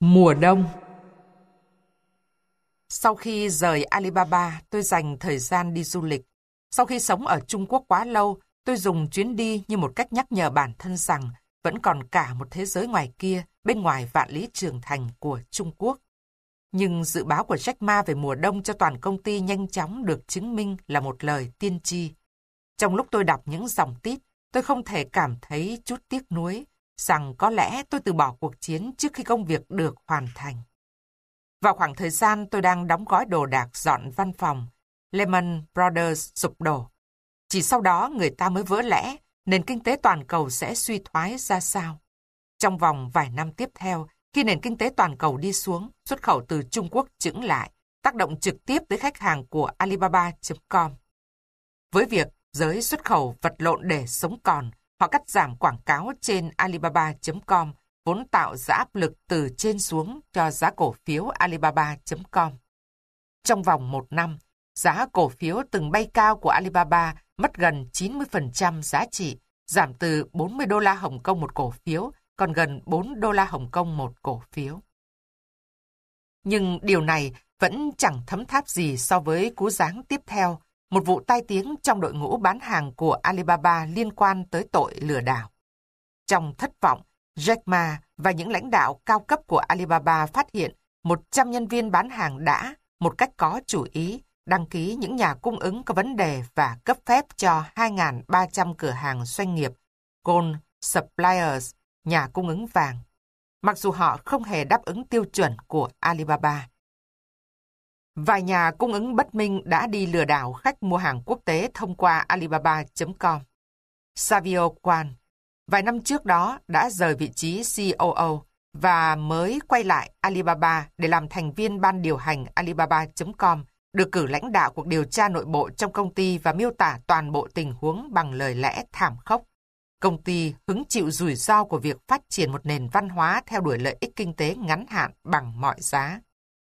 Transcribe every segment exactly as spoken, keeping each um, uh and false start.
Mùa đông. Sau khi rời Alibaba, tôi dành thời gian đi du lịch. Sau khi sống ở Trung Quốc quá lâu, tôi dùng chuyến đi như một cách nhắc nhở bản thân rằng vẫn còn cả một thế giới ngoài kia, bên ngoài vạn lý trường thành của Trung Quốc. Nhưng dự báo của Jack Ma về mùa đông cho toàn công ty nhanh chóng được chứng minh là một lời tiên tri. Trong lúc tôi đọc những dòng tít, tôi không thể cảm thấy chút tiếc nuối rằng có lẽ tôi từ bỏ cuộc chiến trước khi công việc được hoàn thành. Vào khoảng thời gian tôi đang đóng gói đồ đạc dọn văn phòng, Lehman Brothers sụp đổ. Chỉ sau đó người ta mới vỡ lẽ nền kinh tế toàn cầu sẽ suy thoái ra sao. Trong vòng vài năm tiếp theo, khi nền kinh tế toàn cầu đi xuống, xuất khẩu từ Trung Quốc chững lại, tác động trực tiếp tới khách hàng của Alibaba chấm com. Với việc giới xuất khẩu vật lộn để sống còn, họ cắt giảm quảng cáo trên Alibaba chấm com, vốn tạo ra áp lực từ trên xuống cho giá cổ phiếu Alibaba chấm com. Trong vòng một năm, giá cổ phiếu từng bay cao của Alibaba mất gần chín mươi phần trăm giá trị, giảm từ bốn mươi đô la Hồng Kông một cổ phiếu, còn gần bốn đô la Hồng Kông một cổ phiếu. Nhưng điều này vẫn chẳng thấm tháp gì so với cú giáng tiếp theo, một vụ tai tiếng trong đội ngũ bán hàng của Alibaba liên quan tới tội lừa đảo. Trong thất vọng, Jack Ma và những lãnh đạo cao cấp của Alibaba phát hiện một trăm nhân viên bán hàng đã, một cách có chủ ý, đăng ký những nhà cung ứng có vấn đề và cấp phép cho hai nghìn ba trăm cửa hàng doanh nghiệp Gold Suppliers, nhà cung ứng vàng, mặc dù họ không hề đáp ứng tiêu chuẩn của Alibaba. Vài nhà cung ứng bất minh đã đi lừa đảo khách mua hàng quốc tế thông qua Alibaba chấm com. Savio Quan, vài năm trước đó đã rời vị trí xê e ô và mới quay lại Alibaba để làm thành viên ban điều hành Alibaba chấm com, được cử lãnh đạo cuộc điều tra nội bộ trong công ty và miêu tả toàn bộ tình huống bằng lời lẽ thảm khốc. Công ty hứng chịu rủi ro của việc phát triển một nền văn hóa theo đuổi lợi ích kinh tế ngắn hạn bằng mọi giá.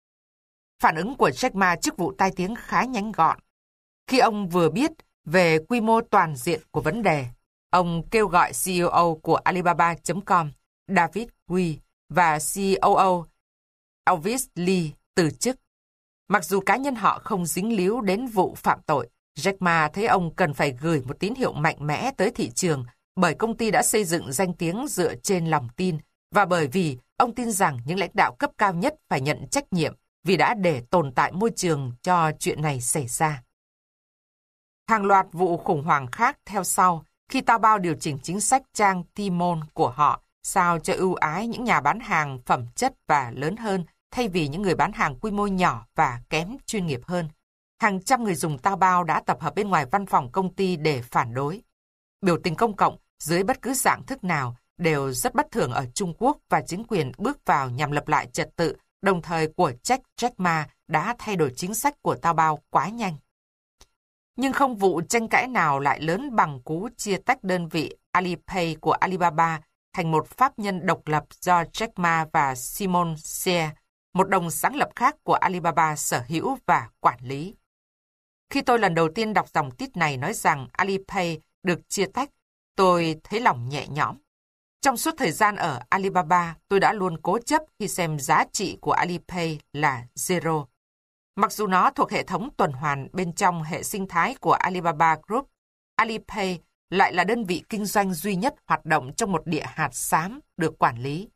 Phản ứng của Jack Ma trước vụ tai tiếng khá nhanh gọn. Khi ông vừa biết về quy mô toàn diện của vấn đề, ông kêu gọi xê e ô của Alibaba chấm com, David Hui, và xê e ô Elvis Lee từ chức. Mặc dù cá nhân họ không dính líu đến vụ phạm tội, Jack Ma thấy ông cần phải gửi một tín hiệu mạnh mẽ tới thị trường bởi công ty đã xây dựng danh tiếng dựa trên lòng tin và bởi vì ông tin rằng những lãnh đạo cấp cao nhất phải nhận trách nhiệm vì đã để tồn tại môi trường cho chuyện này xảy ra. Hàng loạt vụ khủng hoảng khác theo sau khi Taobao điều chỉnh chính sách trang Tmall của họ sao cho ưu ái những nhà bán hàng phẩm chất và lớn hơn thay vì những người bán hàng quy mô nhỏ và kém chuyên nghiệp hơn. Hàng trăm người dùng Taobao đã tập hợp bên ngoài văn phòng công ty để phản đối. Biểu tình công cộng dưới bất cứ dạng thức nào đều rất bất thường ở Trung Quốc và chính quyền bước vào nhằm lập lại trật tự, đồng thời của Jack Jack Ma đã thay đổi chính sách của Taobao quá nhanh. Nhưng không vụ tranh cãi nào lại lớn bằng cú chia tách đơn vị Alipay của Alibaba thành một pháp nhân độc lập do Jack Ma và Simon Xie, một đồng sáng lập khác của Alibaba sở hữu và quản lý. Khi tôi lần đầu tiên đọc dòng tít này nói rằng Alipay được chia tách, tôi thấy lòng nhẹ nhõm. Trong suốt thời gian ở Alibaba, tôi đã luôn cố chấp khi xem giá trị của Alipay là zero. Mặc dù nó thuộc hệ thống tuần hoàn bên trong hệ sinh thái của Alibaba Group, Alipay lại là đơn vị kinh doanh duy nhất hoạt động trong một địa hạt xám được quản lý,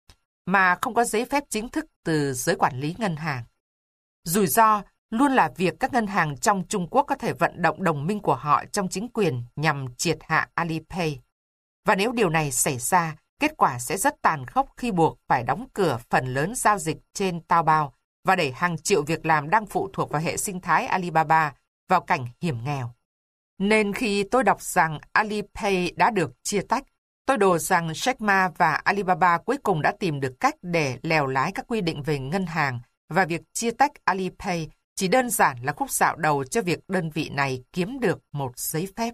mà không có giấy phép chính thức từ giới quản lý ngân hàng. Rủi ro luôn là việc các ngân hàng trong Trung Quốc có thể vận động đồng minh của họ trong chính quyền nhằm triệt hạ Alipay. Và nếu điều này xảy ra, kết quả sẽ rất tàn khốc khi buộc phải đóng cửa phần lớn giao dịch trên Taobao và đẩy hàng triệu việc làm đang phụ thuộc vào hệ sinh thái Alibaba vào cảnh hiểm nghèo. Nên khi tôi đọc rằng Alipay đã được chia tách, tôi đồ rằng Jack Ma và Alibaba cuối cùng đã tìm được cách để lèo lái các quy định về ngân hàng và việc chia tách Alipay chỉ đơn giản là khúc dạo đầu cho việc đơn vị này kiếm được một giấy phép.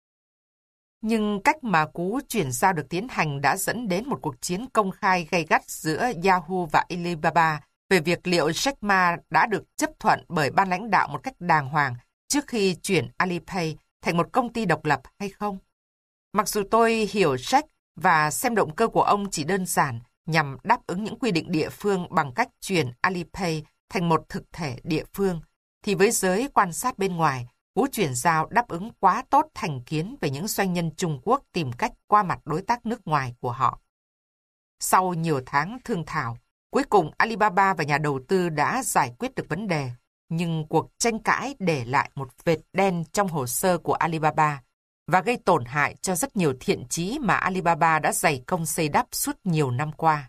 Nhưng cách mà cú chuyển giao được tiến hành đã dẫn đến một cuộc chiến công khai gay gắt giữa Yahoo và Alibaba về việc liệu Jack Ma đã được chấp thuận bởi ban lãnh đạo một cách đàng hoàng trước khi chuyển Alipay thành một công ty độc lập hay không. Mặc dù tôi hiểu Jack và xem động cơ của ông chỉ đơn giản nhằm đáp ứng những quy định địa phương bằng cách chuyển Alipay thành một thực thể địa phương, thì với giới quan sát bên ngoài, cú chuyển giao đáp ứng quá tốt thành kiến về những doanh nhân Trung Quốc tìm cách qua mặt đối tác nước ngoài của họ. Sau nhiều tháng thương thảo, cuối cùng Alibaba và nhà đầu tư đã giải quyết được vấn đề, nhưng cuộc tranh cãi để lại một vệt đen trong hồ sơ của Alibaba và gây tổn hại cho rất nhiều thiện chí mà Alibaba đã dày công xây đắp suốt nhiều năm qua.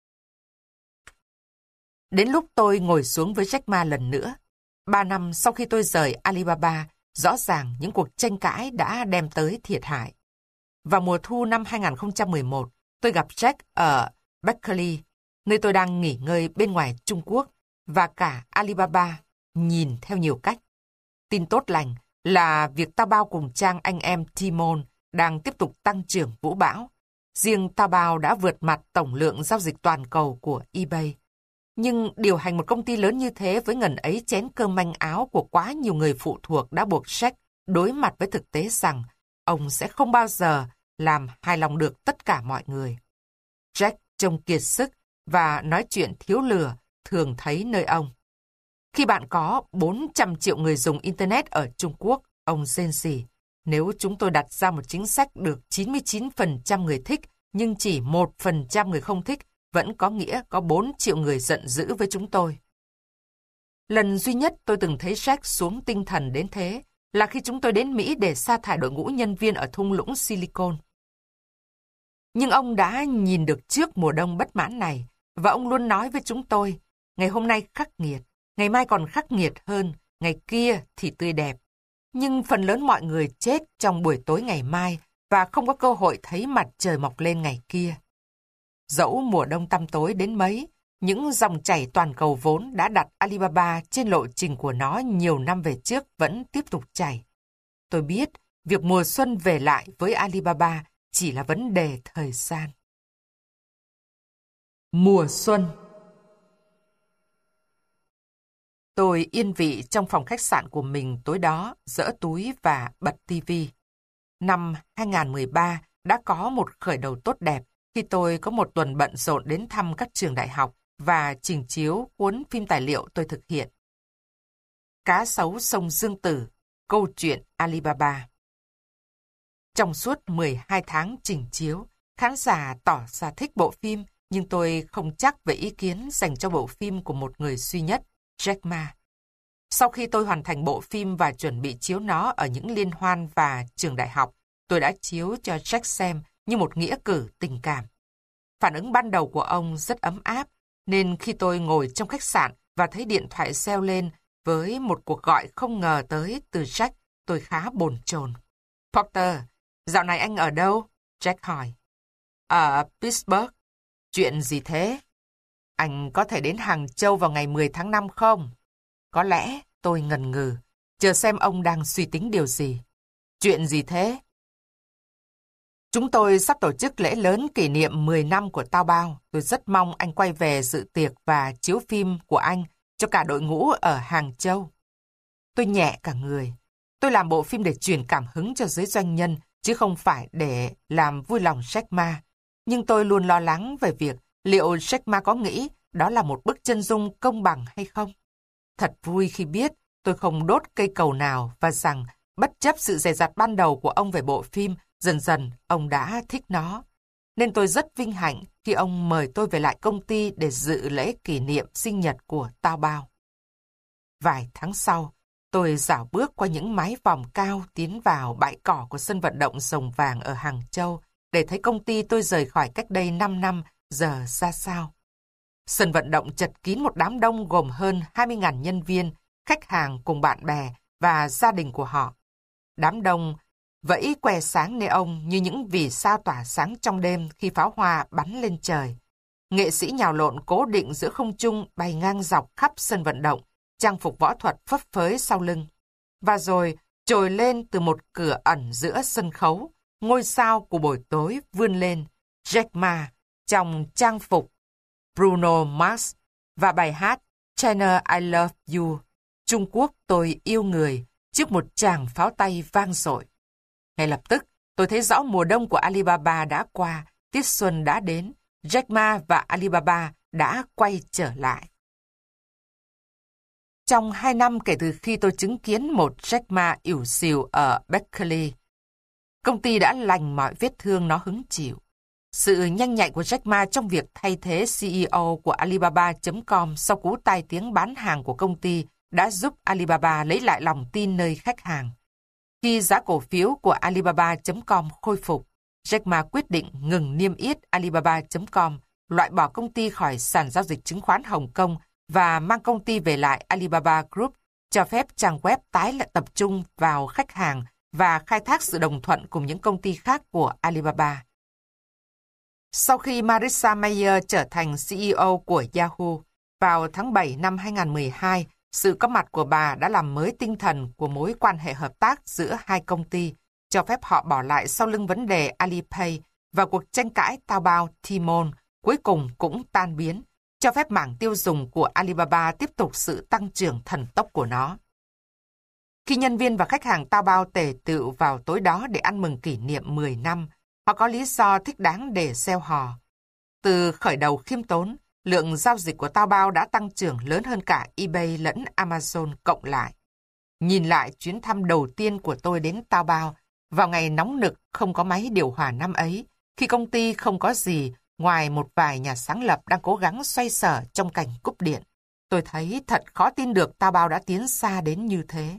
Đến lúc tôi ngồi xuống với Jack Ma lần nữa, ba năm sau khi tôi rời Alibaba, rõ ràng những cuộc tranh cãi đã đem tới thiệt hại. Vào mùa thu năm hai nghìn không trăm mười một, tôi gặp Jack ở Berkeley, nơi tôi đang nghỉ ngơi bên ngoài Trung Quốc, và cả Alibaba nhìn theo nhiều cách. Tin tốt lành là việc Taobao cùng trang anh em Tmall đang tiếp tục tăng trưởng vũ bão. Riêng Taobao đã vượt mặt tổng lượng giao dịch toàn cầu của eBay. Nhưng điều hành một công ty lớn như thế với ngần ấy chén cơm manh áo của quá nhiều người phụ thuộc đã buộc Jack đối mặt với thực tế rằng ông sẽ không bao giờ làm hài lòng được tất cả mọi người. Jack trông kiệt sức và nói chuyện thiếu lừa thường thấy nơi ông. Khi bạn có bốn trăm triệu người dùng Internet ở Trung Quốc, ông rên rỉ, nếu chúng tôi đặt ra một chính sách được chín mươi chín phần trăm người thích nhưng chỉ một phần trăm người không thích, vẫn có nghĩa có bốn triệu người giận dữ với chúng tôi. Lần duy nhất tôi từng thấy Jack xuống tinh thần đến thế là khi chúng tôi đến Mỹ để sa thải đội ngũ nhân viên ở thung lũng Silicon. Nhưng ông đã nhìn được trước mùa đông bất mãn này, và ông luôn nói với chúng tôi, ngày hôm nay khắc nghiệt, ngày mai còn khắc nghiệt hơn, ngày kia thì tươi đẹp. Nhưng phần lớn mọi người chết trong buổi tối ngày mai và không có cơ hội thấy mặt trời mọc lên ngày kia. Dẫu mùa đông tăm tối đến mấy, những dòng chảy toàn cầu vốn đã đặt Alibaba trên lộ trình của nó nhiều năm về trước vẫn tiếp tục chảy. Tôi biết việc mùa xuân về lại với Alibaba chỉ là vấn đề thời gian. Mùa xuân. Tôi yên vị trong phòng khách sạn của mình tối đó, giở túi và bật tivi. Năm hai nghìn không trăm mười ba đã có một khởi đầu tốt đẹp khi tôi có một tuần bận rộn đến thăm các trường đại học và trình chiếu cuốn phim tài liệu tôi thực hiện. Cá sấu sông Dương Tử, câu chuyện Alibaba. Trong suốt mười hai tháng trình chiếu, khán giả tỏ ra thích bộ phim, nhưng tôi không chắc về ý kiến dành cho bộ phim của một người duy nhất, Jack Ma. Sau khi tôi hoàn thành bộ phim và chuẩn bị chiếu nó ở những liên hoan và trường đại học, tôi đã chiếu cho Jack xem như một nghĩa cử tình cảm. Phản ứng ban đầu của ông rất ấm áp, nên khi tôi ngồi trong khách sạn và thấy điện thoại reo lên với một cuộc gọi không ngờ tới từ Jack, tôi khá bồn chồn. Porter, dạo này anh ở đâu? Jack hỏi. Ở Pittsburgh. Chuyện gì thế? Anh có thể đến Hàng Châu vào ngày mười tháng năm không? Có lẽ tôi ngần ngừ, chờ xem ông đang suy tính điều gì. Chuyện gì thế? Chúng tôi sắp tổ chức lễ lớn kỷ niệm mười năm của Taobao. Tôi rất mong anh quay về dự tiệc và chiếu phim của anh cho cả đội ngũ ở Hàng Châu. Tôi nhẹ cả người. Tôi làm bộ phim để truyền cảm hứng cho giới doanh nhân, chứ không phải để làm vui lòng Jack Ma. Nhưng tôi luôn lo lắng về việc liệu Jack Ma có nghĩ đó là một bức chân dung công bằng hay không. Thật vui khi biết tôi không đốt cây cầu nào và rằng bất chấp sự dè dặt ban đầu của ông về bộ phim, dần dần ông đã thích nó. Nên tôi rất vinh hạnh khi ông mời tôi về lại công ty để dự lễ kỷ niệm sinh nhật của Taobao. Vài tháng sau, tôi dạo bước qua những mái vòm cao tiến vào bãi cỏ của sân vận động Rồng Vàng ở Hàng Châu để thấy công ty tôi rời khỏi cách đây năm năm giờ ra sao. Sân vận động chật kín một đám đông gồm hơn hai mươi nghìn nhân viên, khách hàng cùng bạn bè và gia đình của họ. Đám đông vẫy que sáng neon như những vì sao tỏa sáng trong đêm khi pháo hoa bắn lên trời. Nghệ sĩ nhào lộn cố định giữa không trung bay ngang dọc khắp sân vận động, trang phục võ thuật phấp phới sau lưng. Và rồi trồi lên từ một cửa ẩn giữa sân khấu, ngôi sao của buổi tối vươn lên, Jack Ma trong trang phục Bruno Mars và bài hát China I Love You, Trung Quốc tôi yêu người, trước một tràng pháo tay vang dội. Ngay lập tức, tôi thấy rõ mùa đông của Alibaba đã qua, tiết xuân đã đến, Jack Ma và Alibaba đã quay trở lại. Trong hai năm kể từ khi tôi chứng kiến một Jack Ma ỉu xìu ở Berkeley, công ty đã lành mọi vết thương nó hứng chịu. Sự nhanh nhạy của Jack Ma trong việc thay thế xê e ô của Alibaba chấm com sau cú tai tiếng bán hàng của công ty đã giúp Alibaba lấy lại lòng tin nơi khách hàng. Khi giá cổ phiếu của Alibaba chấm com khôi phục, Jack Ma quyết định ngừng niêm yết Alibaba chấm com, loại bỏ công ty khỏi sàn giao dịch chứng khoán Hồng Kông và mang công ty về lại Alibaba Group, cho phép trang web tái lại tập trung vào khách hàng và khai thác sự đồng thuận cùng những công ty khác của Alibaba. Sau khi Marissa Mayer trở thành xê e ô của Yahoo, vào tháng bảy năm hai nghìn không trăm mười hai, sự có mặt của bà đã làm mới tinh thần của mối quan hệ hợp tác giữa hai công ty, cho phép họ bỏ lại sau lưng vấn đề Alipay và cuộc tranh cãi Taobao Tmall cuối cùng cũng tan biến, cho phép mảng tiêu dùng của Alibaba tiếp tục sự tăng trưởng thần tốc của nó. Khi nhân viên và khách hàng Taobao tề tựu vào tối đó để ăn mừng kỷ niệm mười năm, họ có lý do thích đáng để reo hò. Từ khởi đầu khiêm tốn, lượng giao dịch của Taobao đã tăng trưởng lớn hơn cả eBay lẫn Amazon cộng lại. Nhìn lại chuyến thăm đầu tiên của tôi đến Taobao, vào ngày nóng nực không có máy điều hòa năm ấy, khi công ty không có gì ngoài một vài nhà sáng lập đang cố gắng xoay sở trong cảnh cúp điện, tôi thấy thật khó tin được Taobao đã tiến xa đến như thế.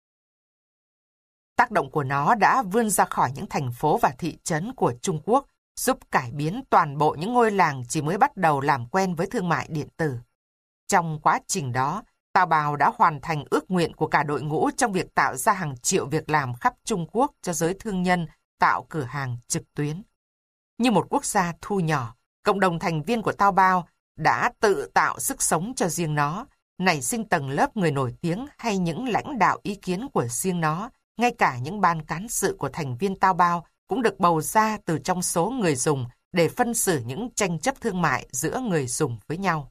Tác động của nó đã vươn ra khỏi những thành phố và thị trấn của Trung Quốc, giúp cải biến toàn bộ những ngôi làng chỉ mới bắt đầu làm quen với thương mại điện tử. Trong quá trình đó, Taobao đã hoàn thành ước nguyện của cả đội ngũ trong việc tạo ra hàng triệu việc làm khắp Trung Quốc cho giới thương nhân tạo cửa hàng trực tuyến. Như một quốc gia thu nhỏ, cộng đồng thành viên của Taobao đã tự tạo sức sống cho riêng nó, nảy sinh tầng lớp người nổi tiếng hay những lãnh đạo ý kiến của riêng nó, ngay cả những ban cán sự của thành viên Taobao cũng được bầu ra từ trong số người dùng để phân xử những tranh chấp thương mại giữa người dùng với nhau.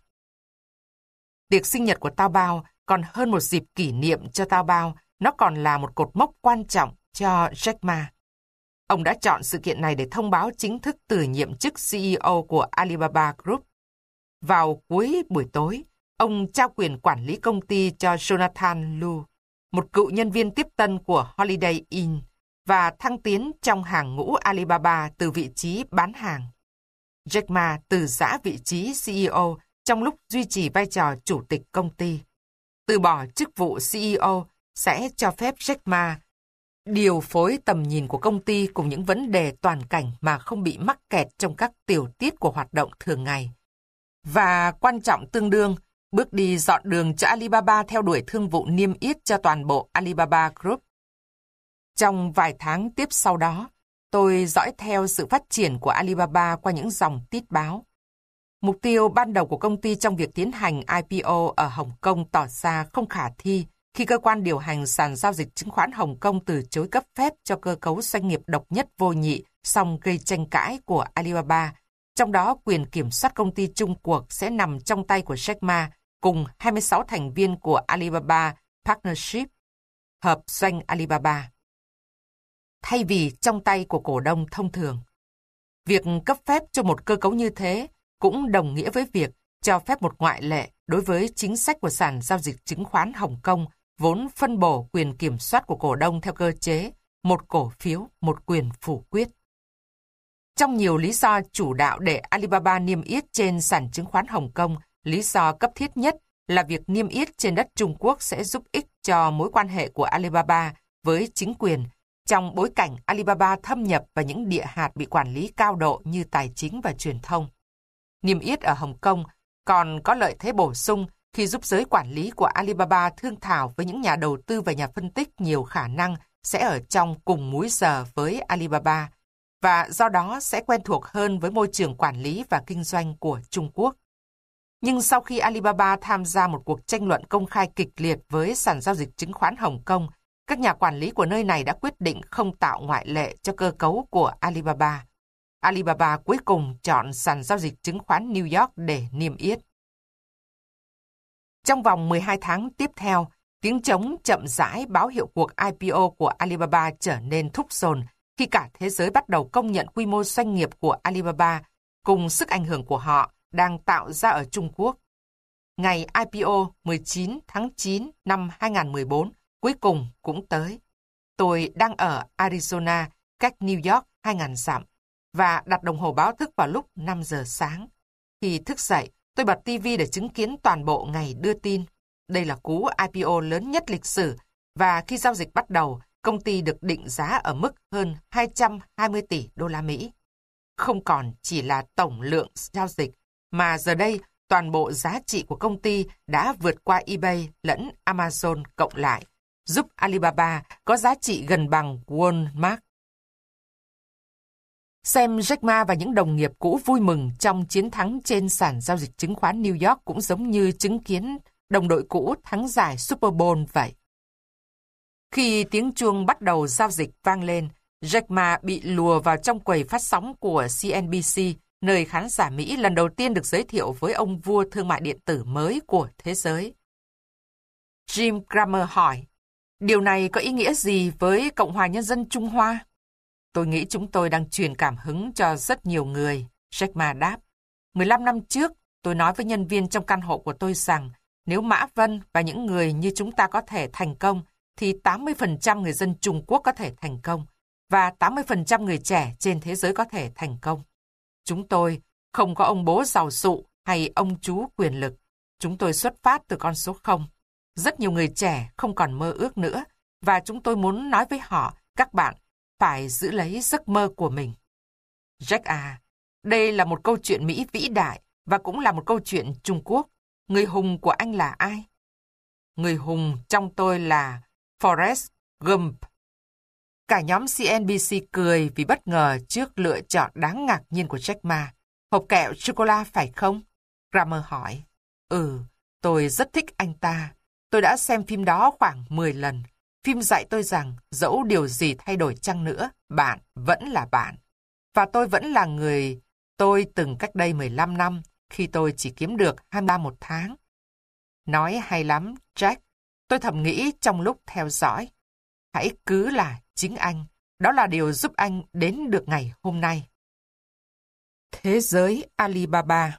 Tiệc sinh nhật của Taobao còn hơn một dịp kỷ niệm cho Taobao, nó còn là một cột mốc quan trọng cho Jack Ma. Ông đã chọn sự kiện này để thông báo chính thức từ nhiệm chức xê e ô của Alibaba Group. Vào cuối buổi tối, ông trao quyền quản lý công ty cho Jonathan Lu, một cựu nhân viên tiếp tân của Holiday Inn, và thăng tiến trong hàng ngũ Alibaba từ vị trí bán hàng. Jack Ma từ giã vị trí xê e ô trong lúc duy trì vai trò chủ tịch công ty. Từ bỏ chức vụ xê e ô sẽ cho phép Jack Ma điều phối tầm nhìn của công ty cùng những vấn đề toàn cảnh mà không bị mắc kẹt trong các tiểu tiết của hoạt động thường ngày. Và quan trọng tương đương, bước đi dọn đường cho Alibaba theo đuổi thương vụ niêm yết cho toàn bộ Alibaba Group. Trong vài tháng tiếp sau đó, tôi dõi theo sự phát triển của Alibaba qua những dòng tít báo. Mục tiêu ban đầu của công ty trong việc tiến hành i pê o ở Hồng Kông tỏ ra không khả thi khi cơ quan điều hành sàn giao dịch chứng khoán Hồng Kông từ chối cấp phép cho cơ cấu doanh nghiệp độc nhất vô nhị song gây tranh cãi của Alibaba. Trong đó, quyền kiểm soát công ty chung cuộc sẽ nằm trong tay của Jack Ma cùng hai mươi sáu thành viên của Alibaba Partnership, hợp doanh Alibaba, thay vì trong tay của cổ đông thông thường. Việc cấp phép cho một cơ cấu như thế cũng đồng nghĩa với việc cho phép một ngoại lệ đối với chính sách của sàn giao dịch chứng khoán Hồng Kông, vốn phân bổ quyền kiểm soát của cổ đông theo cơ chế một cổ phiếu, một quyền phủ quyết. Trong nhiều lý do chủ đạo để Alibaba niêm yết trên sàn chứng khoán Hồng Kông, lý do cấp thiết nhất là việc niêm yết trên đất Trung Quốc sẽ giúp ích cho mối quan hệ của Alibaba với chính quyền, trong bối cảnh Alibaba thâm nhập vào những địa hạt bị quản lý cao độ như tài chính và truyền thông. Niêm yết ở Hồng Kông còn có lợi thế bổ sung khi giúp giới quản lý của Alibaba thương thảo với những nhà đầu tư và nhà phân tích nhiều khả năng sẽ ở trong cùng múi giờ với Alibaba, và do đó sẽ quen thuộc hơn với môi trường quản lý và kinh doanh của Trung Quốc. Nhưng sau khi Alibaba tham gia một cuộc tranh luận công khai kịch liệt với sàn giao dịch chứng khoán Hồng Kông, các nhà quản lý của nơi này đã quyết định không tạo ngoại lệ cho cơ cấu của Alibaba. Alibaba cuối cùng chọn sàn giao dịch chứng khoán New York để niêm yết. Trong vòng mười hai tháng tiếp theo, tiếng trống chậm rãi báo hiệu cuộc i pê o của Alibaba trở nên thúc dồn khi cả thế giới bắt đầu công nhận quy mô doanh nghiệp của Alibaba cùng sức ảnh hưởng của họ đang tạo ra ở Trung Quốc. Ngày i pê o mười chín tháng chín năm hai nghìn không trăm mười bốn cuối cùng cũng tới. Tôi đang ở Arizona, cách New York hai nghìn dặm, và đặt đồng hồ báo thức vào lúc năm giờ sáng. Khi thức dậy, tôi bật ti vi để chứng kiến toàn bộ ngày đưa tin. Đây là cú i pê o lớn nhất lịch sử, và khi giao dịch bắt đầu, công ty được định giá ở mức hơn hai trăm hai mươi tỷ đô la Mỹ. Không còn chỉ là tổng lượng giao dịch, mà giờ đây toàn bộ giá trị của công ty đã vượt qua eBay lẫn Amazon cộng lại, giúp Alibaba có giá trị gần bằng Walmart. Xem Jack Ma và những đồng nghiệp cũ vui mừng trong chiến thắng trên sàn giao dịch chứng khoán New York cũng giống như chứng kiến đồng đội cũ thắng giải Super Bowl vậy. Khi tiếng chuông bắt đầu giao dịch vang lên, Jack Ma bị lùa vào trong quầy phát sóng của xê en bê xê, nơi khán giả Mỹ lần đầu tiên được giới thiệu với ông vua thương mại điện tử mới của thế giới. Jim Cramer hỏi, điều này có ý nghĩa gì với Cộng hòa Nhân dân Trung Hoa? Tôi nghĩ chúng tôi đang truyền cảm hứng cho rất nhiều người, Jack Ma đáp. mười lăm năm trước, tôi nói với nhân viên trong căn hộ của tôi rằng nếu Mã Vân và những người như chúng ta có thể thành công, thì tám mươi phần trăm người dân Trung Quốc có thể thành công, và tám mươi phần trăm người trẻ trên thế giới có thể thành công. Chúng tôi không có ông bố giàu sụ hay ông chú quyền lực. Chúng tôi xuất phát từ con số không. Rất nhiều người trẻ không còn mơ ước nữa, và chúng tôi muốn nói với họ, các bạn phải giữ lấy giấc mơ của mình. Jack à, đây là một câu chuyện Mỹ vĩ đại, và cũng là một câu chuyện Trung Quốc. Người hùng của anh là ai? Người hùng trong tôi là Forrest Gump. Cả nhóm xê en bê xê cười vì bất ngờ trước lựa chọn đáng ngạc nhiên của Jack Ma. Hộp kẹo sô-cô-la phải không? Kramer hỏi. Ừ, tôi rất thích anh ta. Tôi đã xem phim đó khoảng mười lần. Phim dạy tôi rằng dẫu điều gì thay đổi chăng nữa, bạn vẫn là bạn. Và tôi vẫn là người tôi từng cách đây mười lăm năm, khi tôi chỉ kiếm được hai mươi ba một tháng. Nói hay lắm, Jack. Tôi thầm nghĩ trong lúc theo dõi. Hãy cứ là chính anh. Đó là điều giúp anh đến được ngày hôm nay. Thế giới Alibaba.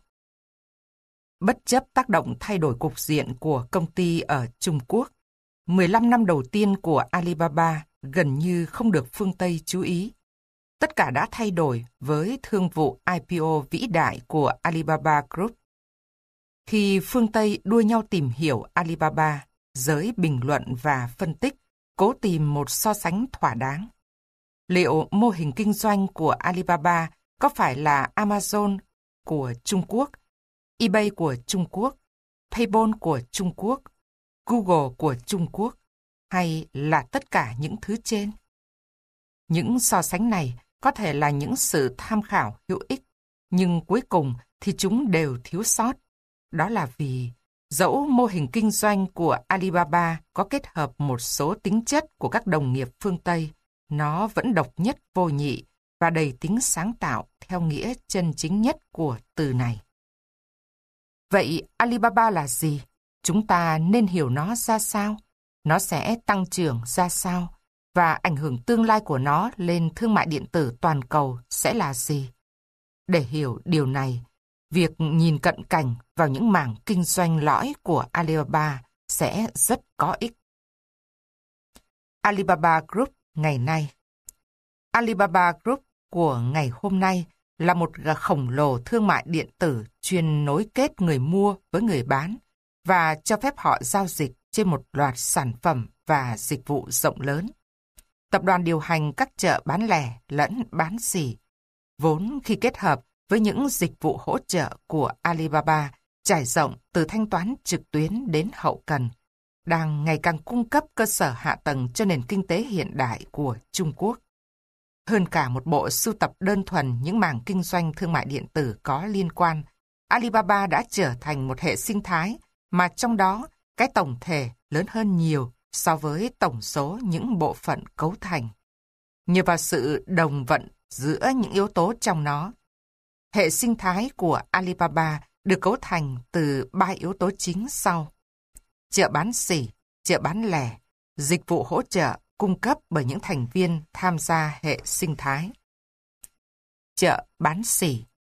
Bất chấp tác động thay đổi cục diện của công ty ở Trung Quốc, mười lăm năm đầu tiên của Alibaba gần như không được phương Tây chú ý. Tất cả đã thay đổi với thương vụ i pê o vĩ đại của Alibaba Group. Khi phương Tây đua nhau tìm hiểu Alibaba, giới bình luận và phân tích cố tìm một so sánh thỏa đáng. Liệu mô hình kinh doanh của Alibaba có phải là Amazon của Trung Quốc, eBay của Trung Quốc, PayPal của Trung Quốc, Google của Trung Quốc, hay là tất cả những thứ trên? Những so sánh này có thể là những sự tham khảo hữu ích, nhưng cuối cùng thì chúng đều thiếu sót. Đó là vì dẫu mô hình kinh doanh của Alibaba có kết hợp một số tính chất của các đồng nghiệp phương Tây, nó vẫn độc nhất vô nhị và đầy tính sáng tạo theo nghĩa chân chính nhất của từ này. Vậy Alibaba là gì? Chúng ta nên hiểu nó ra sao? Nó sẽ tăng trưởng ra sao? Và ảnh hưởng tương lai của nó lên thương mại điện tử toàn cầu sẽ là gì? Để hiểu điều này, việc nhìn cận cảnh vào những mảng kinh doanh lõi của Alibaba sẽ rất có ích. Alibaba Group ngày nay. Alibaba Group của ngày hôm nay là một khổng lồ thương mại điện tử chuyên nối kết người mua với người bán và cho phép họ giao dịch trên một loạt sản phẩm và dịch vụ rộng lớn. Tập đoàn điều hành các chợ bán lẻ lẫn bán xỉ, vốn khi kết hợp với những dịch vụ hỗ trợ của Alibaba trải rộng từ thanh toán trực tuyến đến hậu cần, đang ngày càng cung cấp cơ sở hạ tầng cho nền kinh tế hiện đại của Trung Quốc. Hơn cả một bộ sưu tập đơn thuần những mảng kinh doanh thương mại điện tử có liên quan, Alibaba đã trở thành một hệ sinh thái mà trong đó cái tổng thể lớn hơn nhiều so với tổng số những bộ phận cấu thành. Nhờ vào sự đồng vận giữa những yếu tố trong nó, hệ sinh thái của Alibaba được cấu thành từ ba yếu tố chính sau: chợ bán xỉ, chợ bán lẻ, dịch vụ hỗ trợ cung cấp bởi những thành viên tham gia hệ sinh thái. Chợ bán xỉ.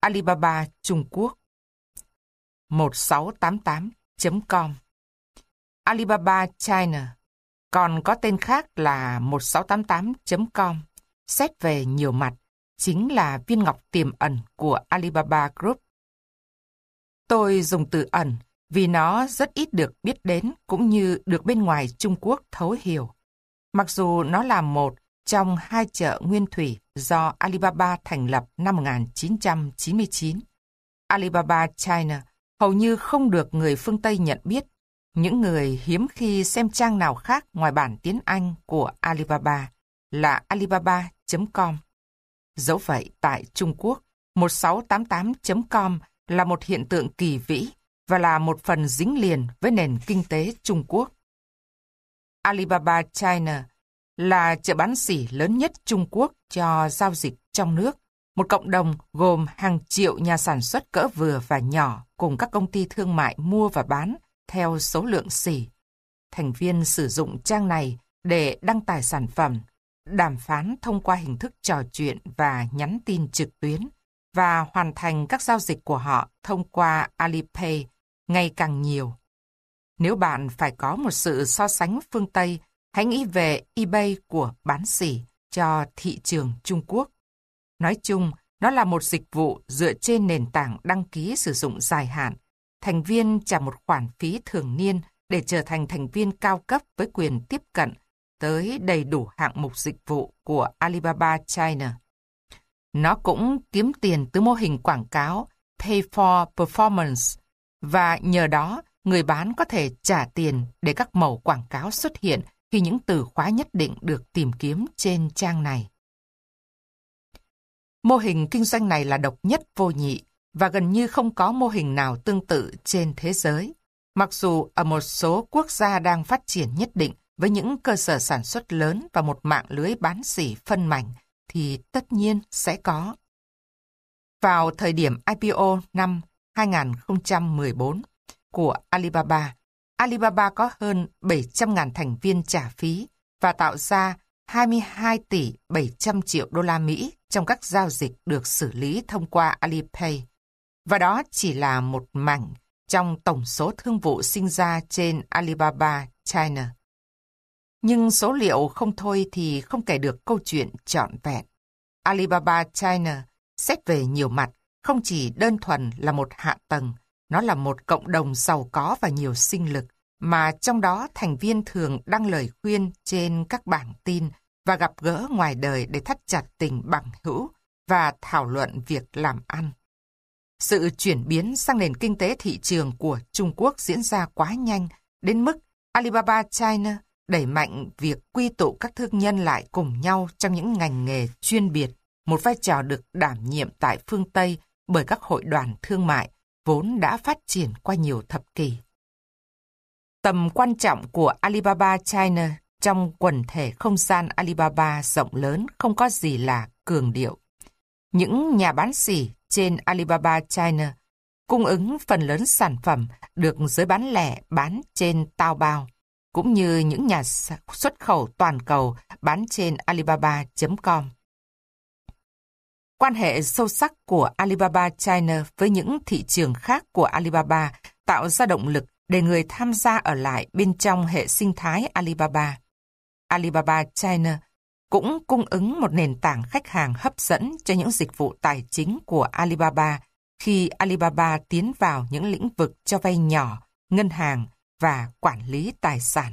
Alibaba Trung Quốc. một sáu tám tám chấm com. Alibaba China, còn có tên khác là một sáu tám tám chấm com, xét về nhiều mặt, chính là viên ngọc tiềm ẩn của Alibaba Group. Tôi dùng từ ẩn vì nó rất ít được biết đến cũng như được bên ngoài Trung Quốc thấu hiểu. Mặc dù nó là một trong hai chợ nguyên thủy do Alibaba thành lập năm một nghìn chín trăm chín mươi chín, Alibaba China hầu như không được người phương Tây nhận biết. Những người hiếm khi xem trang nào khác ngoài bản tiếng Anh của Alibaba là alibaba chấm com. Dẫu vậy, tại Trung Quốc, một sáu tám tám chấm com là một hiện tượng kỳ vĩ và là một phần dính liền với nền kinh tế Trung Quốc. Alibaba China là chợ bán sỉ lớn nhất Trung Quốc cho giao dịch trong nước, một cộng đồng gồm hàng triệu nhà sản xuất cỡ vừa và nhỏ cùng các công ty thương mại mua và bán theo số lượng sỉ. Thành viên sử dụng trang này để đăng tải sản phẩm, đàm phán thông qua hình thức trò chuyện và nhắn tin trực tuyến, và hoàn thành các giao dịch của họ thông qua Alipay ngày càng nhiều. Nếu bạn phải có một sự so sánh phương Tây, hãy nghĩ về eBay của bán sỉ cho thị trường Trung Quốc. Nói chung, nó là một dịch vụ dựa trên nền tảng đăng ký sử dụng dài hạn. Thành viên trả một khoản phí thường niên để trở thành thành viên cao cấp với quyền tiếp cận tới đầy đủ hạng mục dịch vụ của Alibaba China. Nó cũng kiếm tiền từ mô hình quảng cáo Pay for Performance, và nhờ đó người bán có thể trả tiền để các mẩu quảng cáo xuất hiện khi những từ khóa nhất định được tìm kiếm trên trang này. Mô hình kinh doanh này là độc nhất vô nhị và gần như không có mô hình nào tương tự trên thế giới. Mặc dù ở một số quốc gia đang phát triển nhất định với những cơ sở sản xuất lớn và một mạng lưới bán sỉ phân mảnh thì tất nhiên sẽ có. Vào thời điểm I P O năm hai nghìn không trăm mười bốn của Alibaba, Alibaba có hơn bảy trăm nghìn thành viên trả phí và tạo ra hai mươi hai tỷ bảy trăm triệu đô la Mỹ trong các giao dịch được xử lý thông qua Alipay. Và đó chỉ là một mảnh trong tổng số thương vụ sinh ra trên Alibaba China. Nhưng số liệu không thôi thì không kể được câu chuyện trọn vẹn. Alibaba China xét về nhiều mặt không chỉ đơn thuần là một hạ tầng, nó là một cộng đồng giàu có và nhiều sinh lực, mà trong đó thành viên thường đăng lời khuyên trên các bảng tin và gặp gỡ ngoài đời để thắt chặt tình bằng hữu và thảo luận việc làm ăn. Sự chuyển biến sang nền kinh tế thị trường của Trung Quốc diễn ra quá nhanh đến mức Alibaba China đẩy mạnh việc quy tụ các thương nhân lại cùng nhau trong những ngành nghề chuyên biệt, một vai trò được đảm nhiệm tại phương Tây bởi các hội đoàn thương mại vốn đã phát triển qua nhiều thập kỷ. Tầm quan trọng của Alibaba China trong quần thể không gian Alibaba rộng lớn không có gì là cường điệu. Những nhà bán sỉ trên Alibaba China cung ứng phần lớn sản phẩm được giới bán lẻ bán trên Taobao, cũng như những nhà xuất khẩu toàn cầu bán trên alibaba chấm com. Quan hệ sâu sắc của Alibaba China với những thị trường khác của Alibaba tạo ra động lực để người tham gia ở lại bên trong hệ sinh thái Alibaba. Alibaba China cũng cung ứng một nền tảng khách hàng hấp dẫn cho những dịch vụ tài chính của Alibaba khi Alibaba tiến vào những lĩnh vực cho vay nhỏ, ngân hàng và quản lý tài sản.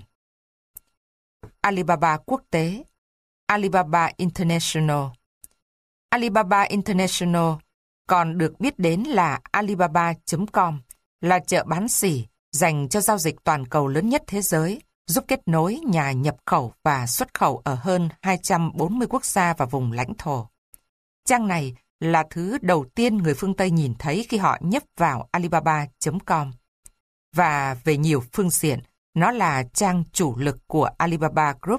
Alibaba quốc tế, Alibaba International. Alibaba International, còn được biết đến là alibaba chấm com, là chợ bán sỉ dành cho giao dịch toàn cầu lớn nhất thế giới, giúp kết nối nhà nhập khẩu và xuất khẩu ở hơn hai trăm bốn mươi quốc gia và vùng lãnh thổ. Trang này là thứ đầu tiên người phương Tây nhìn thấy khi họ nhấp vào alibaba chấm com. Và về nhiều phương diện, nó là trang chủ lực của Alibaba Group.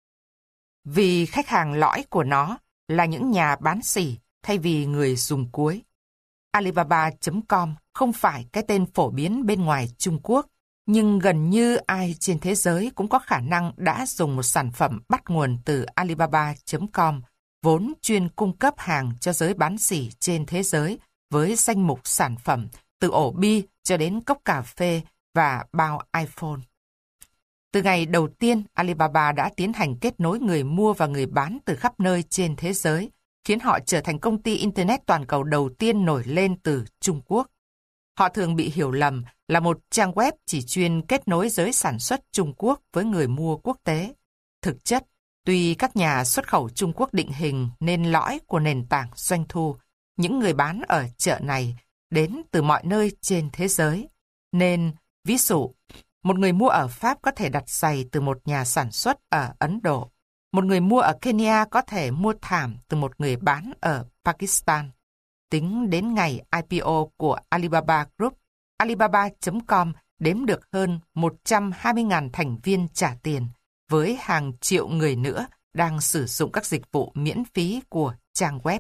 Vì khách hàng lõi của nó là những nhà bán sỉ thay vì người dùng cuối. alibaba chấm com không phải cái tên phổ biến bên ngoài Trung Quốc, nhưng gần như ai trên thế giới cũng có khả năng đã dùng một sản phẩm bắt nguồn từ alibaba chấm com, vốn chuyên cung cấp hàng cho giới bán sỉ trên thế giới với danh mục sản phẩm từ ổ bi cho đến cốc cà phê và bao iPhone. Từ ngày đầu tiên, Alibaba đã tiến hành kết nối người mua và người bán từ khắp nơi trên thế giới, khiến họ trở thành công ty Internet toàn cầu đầu tiên nổi lên từ Trung Quốc. Họ thường bị hiểu lầm là một trang web chỉ chuyên kết nối giới sản xuất Trung Quốc với người mua quốc tế. Thực chất, tuy các nhà xuất khẩu Trung Quốc định hình nên lõi của nền tảng doanh thu, những người bán ở chợ này đến từ mọi nơi trên thế giới. Nên, ví dụ, một người mua ở Pháp có thể đặt giày từ một nhà sản xuất ở Ấn Độ. Một người mua ở Kenya có thể mua thảm từ một người bán ở Pakistan. Tính đến ngày I P O của Alibaba Group, Alibaba chấm com đếm được hơn một trăm hai mươi nghìn thành viên trả tiền, với hàng triệu người nữa đang sử dụng các dịch vụ miễn phí của trang web.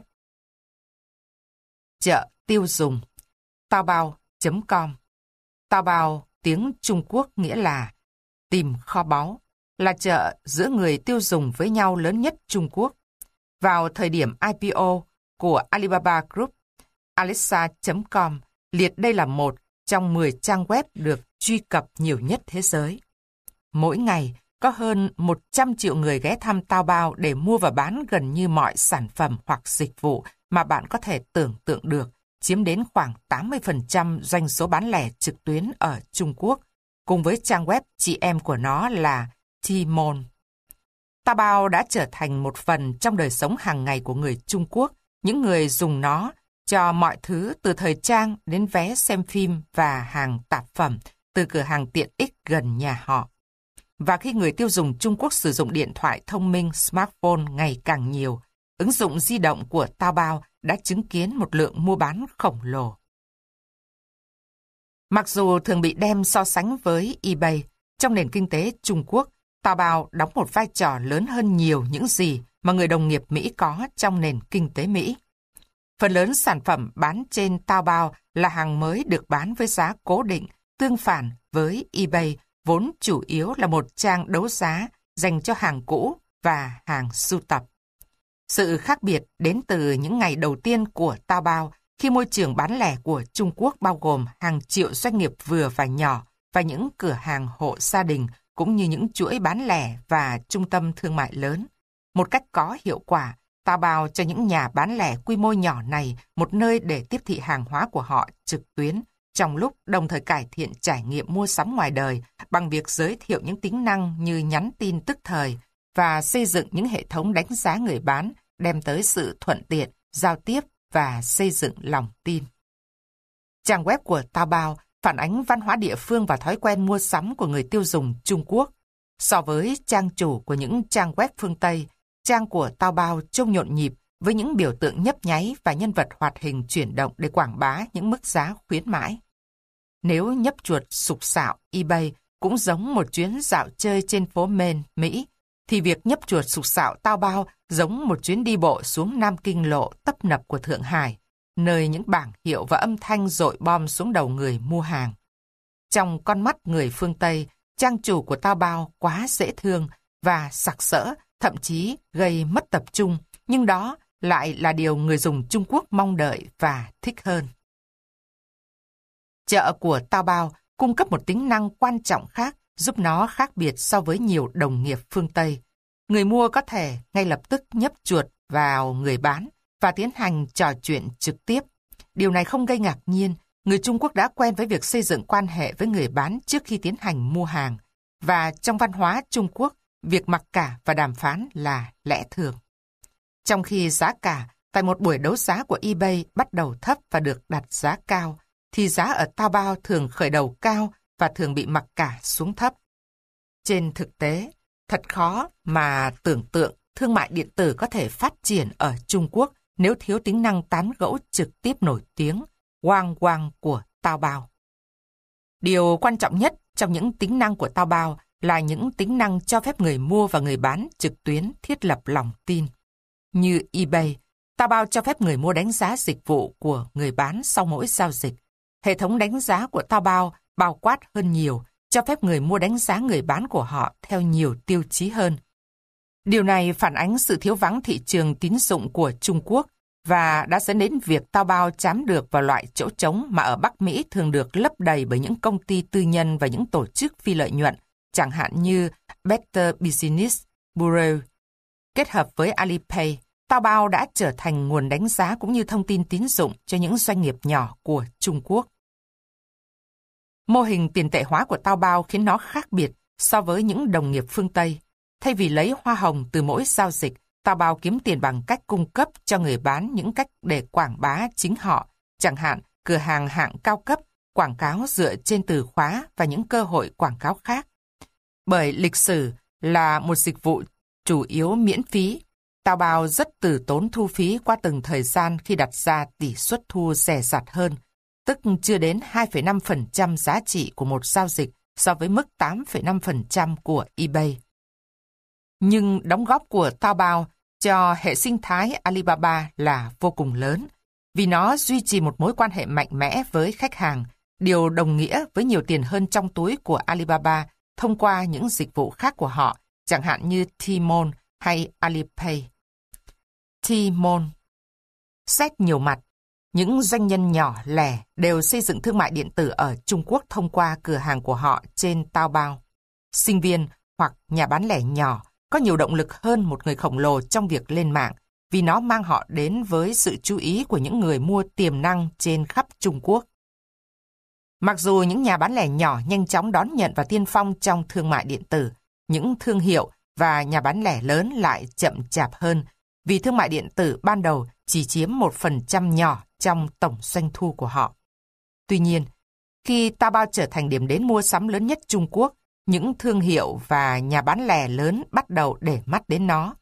Chợ tiêu dùng Taobao chấm com. Taobao tiếng Trung Quốc nghĩa là tìm kho báu, là chợ giữa người tiêu dùng với nhau lớn nhất Trung Quốc. Vào thời điểm I P O của Alibaba Group, Alexa chấm com liệt đây là một trong mười trang web được truy cập nhiều nhất thế giới. Mỗi ngày, có hơn một trăm triệu người ghé thăm Taobao để mua và bán gần như mọi sản phẩm hoặc dịch vụ mà bạn có thể tưởng tượng được, chiếm đến khoảng tám mươi phần trăm doanh số bán lẻ trực tuyến ở Trung Quốc, cùng với trang web chị em của nó là Tmall. Taobao đã trở thành một phần trong đời sống hàng ngày của người Trung Quốc, những người dùng nó cho mọi thứ từ thời trang đến vé xem phim và hàng tạp phẩm từ cửa hàng tiện ích gần nhà họ. Và khi người tiêu dùng Trung Quốc sử dụng điện thoại thông minh smartphone ngày càng nhiều, ứng dụng di động của Taobao đã chứng kiến một lượng mua bán khổng lồ. Mặc dù thường bị đem so sánh với eBay, trong nền kinh tế Trung Quốc, Taobao đóng một vai trò lớn hơn nhiều những gì mà người đồng nghiệp Mỹ có trong nền kinh tế Mỹ. Phần lớn sản phẩm bán trên Taobao là hàng mới được bán với giá cố định, tương phản với eBay, vốn chủ yếu là một trang đấu giá dành cho hàng cũ và hàng sưu tập. Sự khác biệt đến từ những ngày đầu tiên của Taobao, khi môi trường bán lẻ của Trung Quốc bao gồm hàng triệu doanh nghiệp vừa và nhỏ và những cửa hàng hộ gia đình, cũng như những chuỗi bán lẻ và trung tâm thương mại lớn. Một cách có hiệu quả, Taobao cho những nhà bán lẻ quy mô nhỏ này một nơi để tiếp thị hàng hóa của họ trực tuyến, trong lúc đồng thời cải thiện trải nghiệm mua sắm ngoài đời bằng việc giới thiệu những tính năng như nhắn tin tức thời và xây dựng những hệ thống đánh giá người bán, đem tới sự thuận tiện, giao tiếp và xây dựng lòng tin. Trang web của Taobao phản ánh văn hóa địa phương và thói quen mua sắm của người tiêu dùng Trung Quốc. So với trang chủ của những trang web phương Tây, trang của Taobao trông nhộn nhịp với những biểu tượng nhấp nháy và nhân vật hoạt hình chuyển động để quảng bá những mức giá khuyến mãi. Nếu nhấp chuột sục sạo eBay cũng giống một chuyến dạo chơi trên phố Main, Mỹ, thì việc nhấp chuột sục sạo Taobao giống một chuyến đi bộ xuống Nam Kinh Lộ tấp nập của Thượng Hải, nơi những bảng hiệu và âm thanh dội bom xuống đầu người mua hàng. Trong con mắt người phương Tây, trang chủ của Taobao quá dễ thương và sặc sỡ, thậm chí gây mất tập trung, nhưng đó lại là điều người dùng Trung Quốc mong đợi và thích hơn. Chợ của Taobao cung cấp một tính năng quan trọng khác, giúp nó khác biệt so với nhiều đồng nghiệp phương Tây. Người mua có thể ngay lập tức nhấp chuột vào người bán và tiến hành trò chuyện trực tiếp. Điều này không gây ngạc nhiên, người Trung Quốc đã quen với việc xây dựng quan hệ với người bán trước khi tiến hành mua hàng. Và trong văn hóa Trung Quốc, việc mặc cả và đàm phán là lẽ thường. Trong khi giá cả tại một buổi đấu giá của eBay bắt đầu thấp và được đặt giá cao, thì giá ở Taobao thường khởi đầu cao và thường bị mặc cả xuống thấp. Trên thực tế, thật khó mà tưởng tượng thương mại điện tử có thể phát triển ở Trung Quốc nếu thiếu tính năng tán gẫu trực tiếp nổi tiếng, Wang Wang của Taobao. Điều quan trọng nhất trong những tính năng của Taobao là những tính năng cho phép người mua và người bán trực tuyến thiết lập lòng tin. Như eBay, Taobao cho phép người mua đánh giá dịch vụ của người bán sau mỗi giao dịch. Hệ thống đánh giá của Taobao bao quát hơn nhiều, cho phép người mua đánh giá người bán của họ theo nhiều tiêu chí hơn. Điều này phản ánh sự thiếu vắng thị trường tín dụng của Trung Quốc và đã dẫn đến việc Taobao chám được vào loại chỗ trống mà ở Bắc Mỹ thường được lấp đầy bởi những công ty tư nhân và những tổ chức phi lợi nhuận, chẳng hạn như Better Business Bureau. Kết hợp với Alipay, Taobao đã trở thành nguồn đánh giá cũng như thông tin tín dụng cho những doanh nghiệp nhỏ của Trung Quốc. Mô hình tiền tệ hóa của Taobao khiến nó khác biệt so với những đồng nghiệp phương Tây. Thay vì lấy hoa hồng từ mỗi giao dịch, Taobao kiếm tiền bằng cách cung cấp cho người bán những cách để quảng bá chính họ, chẳng hạn cửa hàng hạng cao cấp, quảng cáo dựa trên từ khóa và những cơ hội quảng cáo khác. Bởi lịch sử là một dịch vụ chủ yếu miễn phí, Taobao rất từ tốn thu phí qua từng thời gian khi đặt ra tỷ suất thu rẻ rặt hơn, tức chưa đến hai phẩy năm phần trăm giá trị của một giao dịch so với mức tám phẩy năm phần trăm của eBay. Nhưng đóng góp của Taobao cho hệ sinh thái Alibaba là vô cùng lớn, vì nó duy trì một mối quan hệ mạnh mẽ với khách hàng, điều đồng nghĩa với nhiều tiền hơn trong túi của Alibaba thông qua những dịch vụ khác của họ, chẳng hạn như Tmall hay Alipay. Tmall. Xét nhiều mặt, những doanh nhân nhỏ lẻ đều xây dựng thương mại điện tử ở Trung Quốc thông qua cửa hàng của họ trên Taobao. Sinh viên hoặc nhà bán lẻ nhỏ có nhiều động lực hơn một người khổng lồ trong việc lên mạng, vì nó mang họ đến với sự chú ý của những người mua tiềm năng trên khắp Trung Quốc. Mặc dù những nhà bán lẻ nhỏ nhanh chóng đón nhận và tiên phong trong thương mại điện tử, những thương hiệu và nhà bán lẻ lớn lại chậm chạp hơn, vì thương mại điện tử ban đầu chỉ chiếm một phần trăm nhỏ trong tổng doanh thu của họ. Tuy nhiên, khi Taobao trở thành điểm đến mua sắm lớn nhất Trung Quốc, những thương hiệu và nhà bán lẻ lớn bắt đầu để mắt đến nó.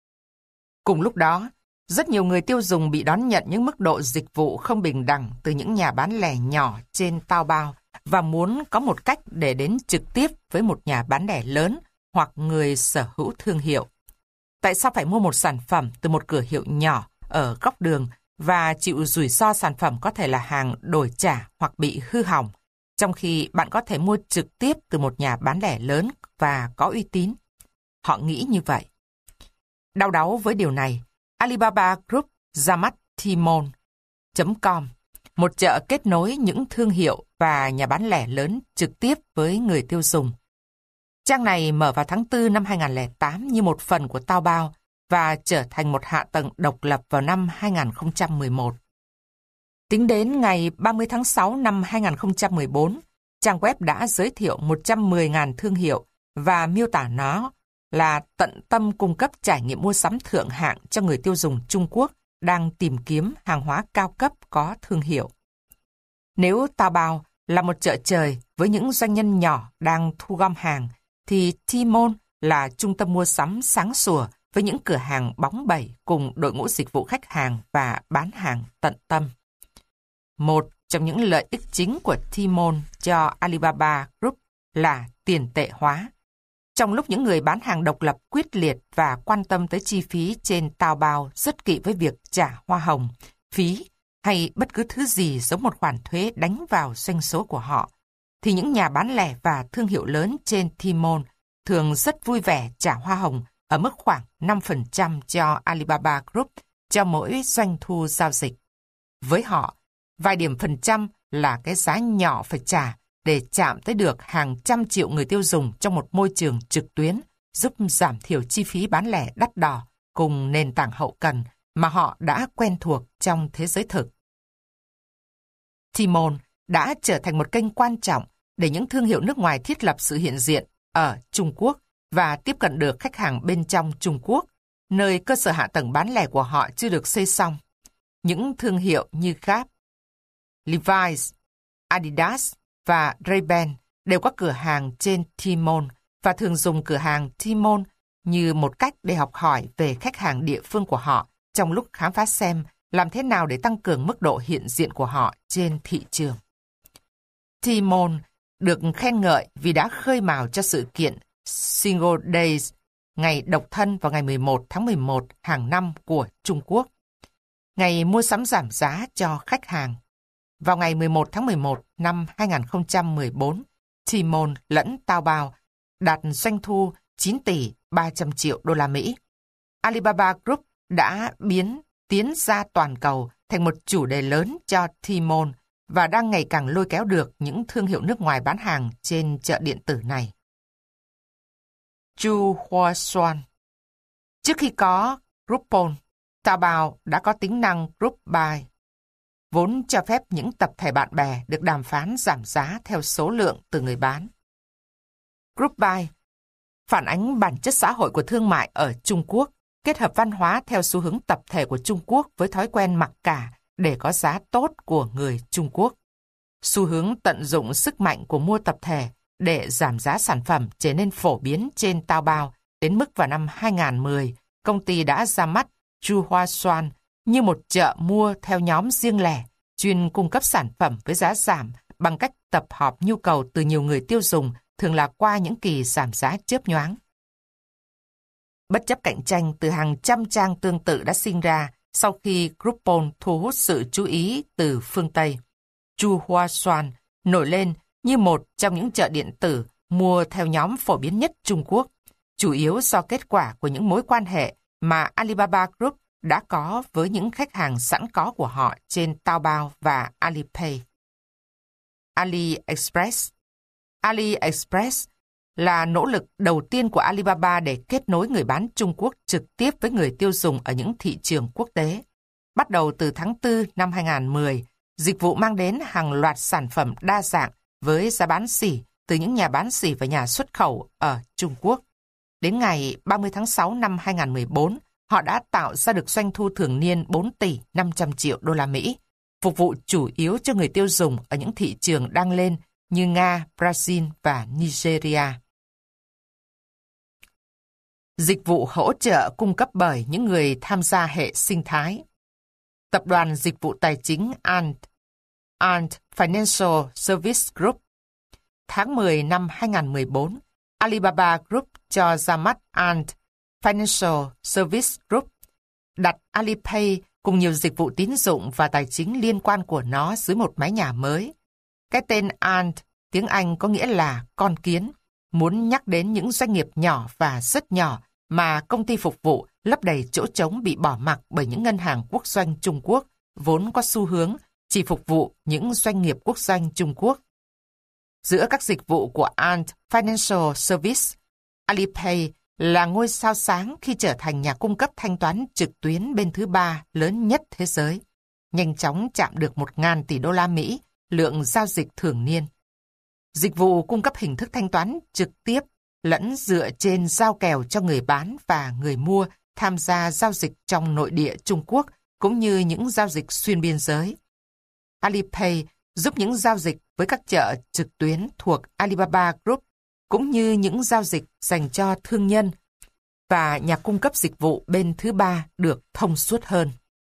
Cùng lúc đó, rất nhiều người tiêu dùng bị đón nhận những mức độ dịch vụ không bình đẳng từ những nhà bán lẻ nhỏ trên Taobao và muốn có một cách để đến trực tiếp với một nhà bán lẻ lớn hoặc người sở hữu thương hiệu. Tại sao phải mua một sản phẩm từ một cửa hiệu nhỏ ở góc đường và chịu rủi ro sản phẩm có thể là hàng đổi trả hoặc bị hư hỏng, trong khi bạn có thể mua trực tiếp từ một nhà bán lẻ lớn và có uy tín? Họ nghĩ như vậy. Đau đáu với điều này, Alibaba Group ra mắt Tmall chấm com, một chợ kết nối những thương hiệu và nhà bán lẻ lớn trực tiếp với người tiêu dùng. Trang này mở vào tháng tư năm hai nghìn không trăm lẻ tám như một phần của Taobao và trở thành một hạ tầng độc lập vào năm hai nghìn không trăm mười một. Tính đến ngày ba mươi tháng sáu năm hai nghìn không trăm mười bốn, trang web đã giới thiệu một trăm mười nghìn thương hiệu và miêu tả nó là tận tâm cung cấp trải nghiệm mua sắm thượng hạng cho người tiêu dùng Trung Quốc đang tìm kiếm hàng hóa cao cấp có thương hiệu. Nếu Taobao là một chợ trời với những doanh nhân nhỏ đang thu gom hàng, thì Tmall là trung tâm mua sắm sáng sủa với những cửa hàng bóng bẩy cùng đội ngũ dịch vụ khách hàng và bán hàng tận tâm. Một trong những lợi ích chính của Tmall cho Alibaba Group là tiền tệ hóa. Trong lúc những người bán hàng độc lập quyết liệt và quan tâm tới chi phí trên Taobao rất kỵ với việc trả hoa hồng, phí hay bất cứ thứ gì giống một khoản thuế đánh vào doanh số của họ, thì những nhà bán lẻ và thương hiệu lớn trên Tmall thường rất vui vẻ trả hoa hồng ở mức khoảng năm phần trăm cho Alibaba Group cho mỗi doanh thu giao dịch. Với họ, vài điểm phần trăm là cái giá nhỏ phải trả để chạm tới được hàng trăm triệu người tiêu dùng trong một môi trường trực tuyến, giúp giảm thiểu chi phí bán lẻ đắt đỏ cùng nền tảng hậu cần mà họ đã quen thuộc trong thế giới thực. Tmall đã trở thành một kênh quan trọng để những thương hiệu nước ngoài thiết lập sự hiện diện ở Trung Quốc và tiếp cận được khách hàng bên trong Trung Quốc, nơi cơ sở hạ tầng bán lẻ của họ chưa được xây xong. Những thương hiệu như Gap, Levi's, Adidas và Ray-Ban đều có cửa hàng trên Tmall và thường dùng cửa hàng Tmall như một cách để học hỏi về khách hàng địa phương của họ trong lúc khám phá xem làm thế nào để tăng cường mức độ hiện diện của họ trên thị trường. Tmall được khen ngợi vì đã khơi mào cho sự kiện Single Days, ngày độc thân vào ngày mười một tháng mười một hàng năm của Trung Quốc, ngày mua sắm giảm giá cho khách hàng. Vào ngày mười một tháng mười một năm hai nghìn không trăm mười bốn, Tmall lẫn Taobao đạt doanh thu chín tỷ ba trăm triệu đô la Mỹ. Alibaba Group đã biến tiến ra toàn cầu thành một chủ đề lớn cho T-Mobile và đang ngày càng lôi kéo được những thương hiệu nước ngoài bán hàng trên chợ điện tử này. Chu Hoa Xuan. Trước khi có Groupon, Taobao đã có tính năng Group Buy, vốn cho phép những tập thể bạn bè được đàm phán giảm giá theo số lượng từ người bán. Group Buy phản ánh bản chất xã hội của thương mại ở Trung Quốc, kết hợp văn hóa theo xu hướng tập thể của Trung Quốc với thói quen mặc cả để có giá tốt của người Trung Quốc. Xu hướng tận dụng sức mạnh của mua tập thể để giảm giá sản phẩm trở nên phổ biến trên Taobao đến mức vào năm hai không một không, công ty đã ra mắt Chu Hoa Xuan như một chợ mua theo nhóm riêng lẻ, chuyên cung cấp sản phẩm với giá giảm bằng cách tập hợp nhu cầu từ nhiều người tiêu dùng, thường là qua những kỳ giảm giá chớp nhoáng. Bất chấp cạnh tranh từ hàng trăm trang tương tự đã sinh ra sau khi Groupon thu hút sự chú ý từ phương Tây, Chu Hoa Xuan nổi lên như một trong những chợ điện tử mua theo nhóm phổ biến nhất Trung Quốc, chủ yếu do kết quả của những mối quan hệ mà Alibaba Group đã có với những khách hàng sẵn có của họ trên Taobao và Alipay. AliExpress AliExpress là nỗ lực đầu tiên của Alibaba để kết nối người bán Trung Quốc trực tiếp với người tiêu dùng ở những thị trường quốc tế. Bắt đầu từ tháng tư năm hai không một không, dịch vụ mang đến hàng loạt sản phẩm đa dạng với giá bán sỉ từ những nhà bán sỉ và nhà xuất khẩu ở Trung Quốc. Đến ngày ba mươi tháng sáu năm hai không một bốn, họ đã tạo ra được doanh thu thường niên bốn tỷ năm trăm triệu đô la Mỹ, phục vụ chủ yếu cho người tiêu dùng ở những thị trường đang lên như Nga, Brazil và Nigeria. Dịch vụ hỗ trợ cung cấp bởi những người tham gia hệ sinh thái. Tập đoàn dịch vụ tài chính Ant, Ant Financial Service Group. Tháng mười năm hai không một bốn, Alibaba Group cho ra mắt Ant Financial Service Group, đặt Alipay cùng nhiều dịch vụ tín dụng và tài chính liên quan của nó dưới một mái nhà mới. Cái tên Ant, tiếng Anh có nghĩa là con kiến, muốn nhắc đến những doanh nghiệp nhỏ và rất nhỏ mà công ty phục vụ lấp đầy chỗ trống bị bỏ mặc bởi những ngân hàng quốc doanh Trung Quốc, vốn có xu hướng chỉ phục vụ những doanh nghiệp quốc doanh Trung Quốc. Giữa các dịch vụ của Ant Financial Service, Alipay là ngôi sao sáng khi trở thành nhà cung cấp thanh toán trực tuyến bên thứ ba lớn nhất thế giới, nhanh chóng chạm được một nghìn tỷ đô la Mỹ lượng giao dịch thường niên. Dịch vụ cung cấp hình thức thanh toán trực tiếp lẫn dựa trên giao kèo cho người bán và người mua tham gia giao dịch trong nội địa Trung Quốc cũng như những giao dịch xuyên biên giới. Alipay giúp những giao dịch với các chợ trực tuyến thuộc Alibaba Group cũng như những giao dịch dành cho thương nhân và nhà cung cấp dịch vụ bên thứ ba được thông suốt hơn.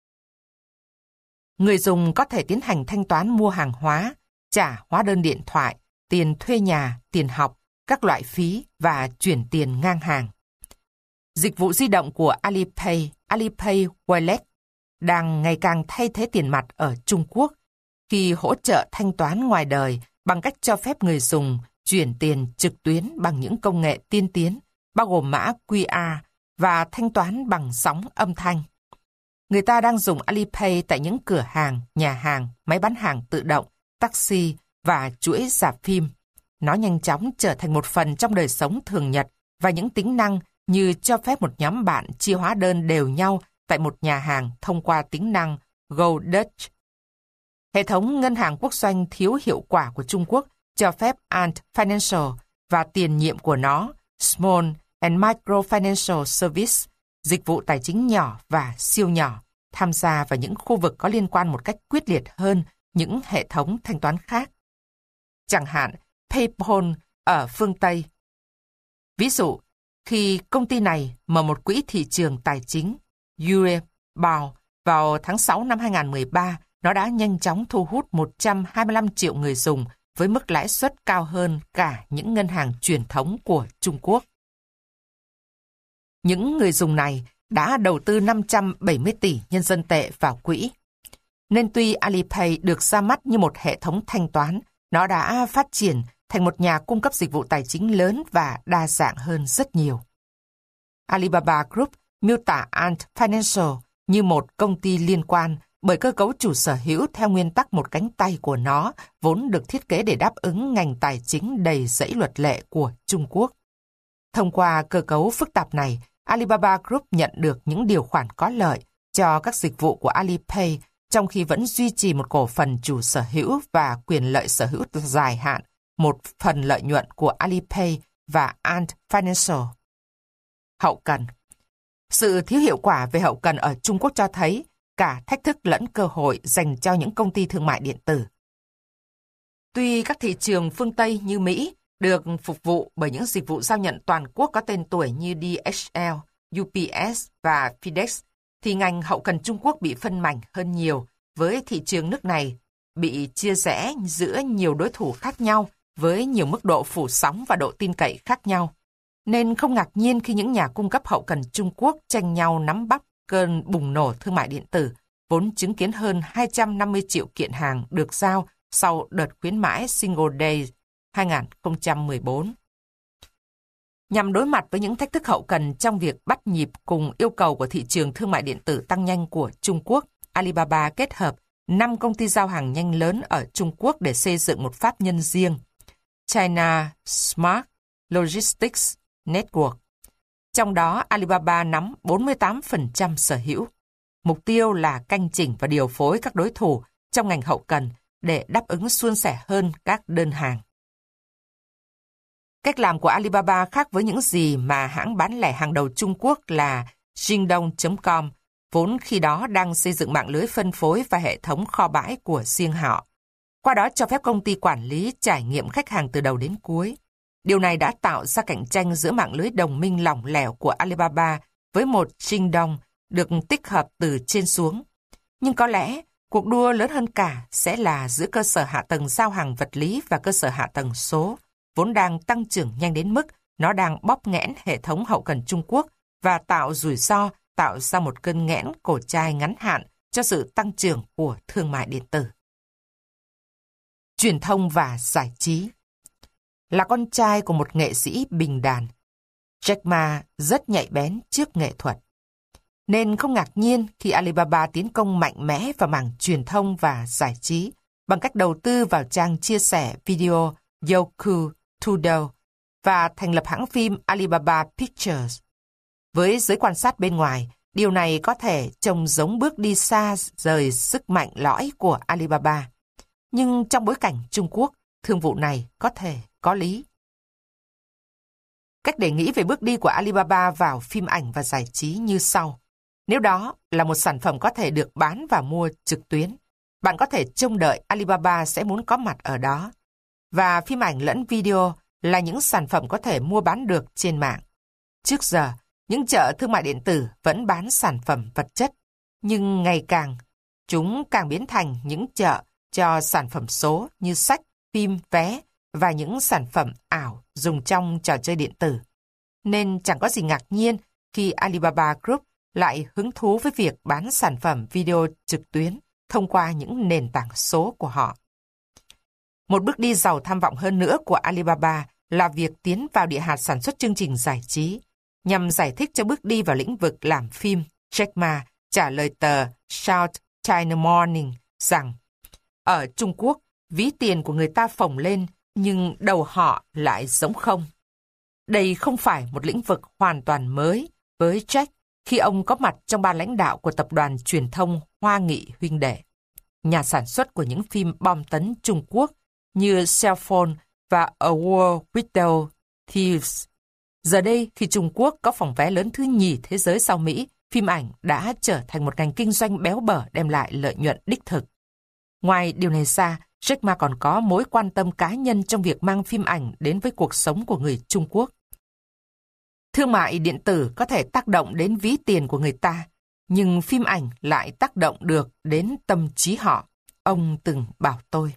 Người dùng có thể tiến hành thanh toán mua hàng hóa, trả hóa đơn điện thoại, tiền thuê nhà, tiền học, các loại phí và chuyển tiền ngang hàng. Dịch vụ di động của Alipay, Alipay Wallet, đang ngày càng thay thế tiền mặt ở Trung Quốc khi hỗ trợ thanh toán ngoài đời bằng cách cho phép người dùng chuyển tiền trực tuyến bằng những công nghệ tiên tiến, bao gồm mã quy rờ và thanh toán bằng sóng âm thanh. Người ta đang dùng Alipay tại những cửa hàng, nhà hàng, máy bán hàng tự động, taxi và chuỗi rạp phim. Nó nhanh chóng trở thành một phần trong đời sống thường nhật và những tính năng như cho phép một nhóm bạn chia hóa đơn đều nhau tại một nhà hàng thông qua tính năng Go Dutch. Hệ thống ngân hàng quốc doanh thiếu hiệu quả của Trung Quốc cho phép Ant Financial và tiền nhiệm của nó, Small and Micro Financial Service, dịch vụ tài chính nhỏ và siêu nhỏ, tham gia vào những khu vực có liên quan một cách quyết liệt hơn những hệ thống thanh toán khác. Chẳng hạn, PayPal ở phương Tây. Ví dụ, khi công ty này mở một quỹ thị trường tài chính, Yuebao, vào tháng sáu năm hai không một ba, nó đã nhanh chóng thu hút một trăm hai mươi lăm triệu người dùng với mức lãi suất cao hơn cả những ngân hàng truyền thống của Trung Quốc. Những người dùng này đã đầu tư năm trăm bảy mươi tỷ nhân dân tệ vào quỹ. Nên tuy Alipay được ra mắt như một hệ thống thanh toán, nó đã phát triển thành một nhà cung cấp dịch vụ tài chính lớn và đa dạng hơn rất nhiều. Alibaba Group miêu tả Ant Financial như một công ty liên quan bởi cơ cấu chủ sở hữu theo nguyên tắc một cánh tay của nó vốn được thiết kế để đáp ứng ngành tài chính đầy rẫy luật lệ của Trung Quốc. Thông qua cơ cấu phức tạp này, Alibaba Group nhận được những điều khoản có lợi cho các dịch vụ của Alipay, trong khi vẫn duy trì một cổ phần chủ sở hữu và quyền lợi sở hữu dài hạn, một phần lợi nhuận của Alipay và Ant Financial. Hậu cần. Sự thiếu hiệu quả về hậu cần ở Trung Quốc cho thấy cả thách thức lẫn cơ hội dành cho những công ty thương mại điện tử. Tuy các thị trường phương Tây như Mỹ được phục vụ bởi những dịch vụ giao nhận toàn quốc có tên tuổi như đê hát lờ, u pê ét và FedEx, thì ngành hậu cần Trung Quốc bị phân mảnh hơn nhiều, với thị trường nước này bị chia rẽ giữa nhiều đối thủ khác nhau với nhiều mức độ phủ sóng và độ tin cậy khác nhau. Nên không ngạc nhiên khi những nhà cung cấp hậu cần Trung Quốc tranh nhau nắm bắt cơn bùng nổ thương mại điện tử, vốn chứng kiến hơn hai trăm năm mươi triệu kiện hàng được giao sau đợt khuyến mãi Single Day hai không một bốn. Nhằm đối mặt với những thách thức hậu cần trong việc bắt nhịp cùng yêu cầu của thị trường thương mại điện tử tăng nhanh của Trung Quốc, Alibaba kết hợp năm công ty giao hàng nhanh lớn ở Trung Quốc để xây dựng một pháp nhân riêng, China Smart Logistics Network. Trong đó, Alibaba nắm bốn mươi tám phần trăm sở hữu. Mục tiêu là canh chỉnh và điều phối các đối thủ trong ngành hậu cần để đáp ứng suôn sẻ hơn các đơn hàng. Cách làm của Alibaba khác với những gì mà hãng bán lẻ hàng đầu Trung Quốc là Jingdong chấm com, vốn khi đó đang xây dựng mạng lưới phân phối và hệ thống kho bãi của riêng họ. Qua đó cho phép công ty quản lý trải nghiệm khách hàng từ đầu đến cuối. Điều này đã tạo ra cạnh tranh giữa mạng lưới đồng minh lỏng lẻo của Alibaba với một Jingdong được tích hợp từ trên xuống. Nhưng có lẽ cuộc đua lớn hơn cả sẽ là giữa cơ sở hạ tầng giao hàng vật lý và cơ sở hạ tầng số, vốn đang tăng trưởng nhanh đến mức nó đang bóp nghẽn hệ thống hậu cần Trung Quốc và tạo rủi ro, tạo ra một cơn nghẽn cổ chai ngắn hạn cho sự tăng trưởng của thương mại điện tử. Truyền thông và giải trí. Là con trai của một nghệ sĩ bình đàn, Jack Ma rất nhạy bén trước nghệ thuật. Nên không ngạc nhiên khi Alibaba tiến công mạnh mẽ vào mảng truyền thông và giải trí bằng cách đầu tư vào trang chia sẻ video Youku Tudou và thành lập hãng phim Alibaba Pictures. Với giới quan sát bên ngoài, điều này có thể trông giống bước đi xa rời sức mạnh lõi của Alibaba. Nhưng trong bối cảnh Trung Quốc, thương vụ này có thể có lý. Cách để nghĩ về bước đi của Alibaba vào phim ảnh và giải trí như sau. Nếu đó là một sản phẩm có thể được bán và mua trực tuyến, bạn có thể trông đợi Alibaba sẽ muốn có mặt ở đó. Và phim ảnh lẫn video là những sản phẩm có thể mua bán được trên mạng. Trước giờ, những chợ thương mại điện tử vẫn bán sản phẩm vật chất, nhưng ngày càng, chúng càng biến thành những chợ cho sản phẩm số như sách, phim, vé và những sản phẩm ảo dùng trong trò chơi điện tử. Nên chẳng có gì ngạc nhiên khi Alibaba Group lại hứng thú với việc bán sản phẩm video trực tuyến thông qua những nền tảng số của họ. Một bước đi giàu tham vọng hơn nữa của Alibaba là việc tiến vào địa hạt sản xuất chương trình giải trí. Nhằm giải thích cho bước đi vào lĩnh vực làm phim, Jack Ma trả lời tờ South China Morning rằng ở Trung Quốc, ví tiền của người ta phồng lên nhưng đầu họ lại trống không. Đây không phải một lĩnh vực hoàn toàn mới với Jack khi ông có mặt trong ban lãnh đạo của tập đoàn truyền thông Hoa Nghị huynh đệ, nhà sản xuất của những phim bom tấn Trung Quốc như Cell Phone và A War Without Thieves. Giờ đây, khi Trung Quốc có phòng vé lớn thứ nhì thế giới sau Mỹ, phim ảnh đã trở thành một ngành kinh doanh béo bở đem lại lợi nhuận đích thực. Ngoài điều này ra, Jack Ma còn có mối quan tâm cá nhân trong việc mang phim ảnh đến với cuộc sống của người Trung Quốc. Thương mại điện tử có thể tác động đến ví tiền của người ta, nhưng phim ảnh lại tác động được đến tâm trí họ, ông từng bảo tôi.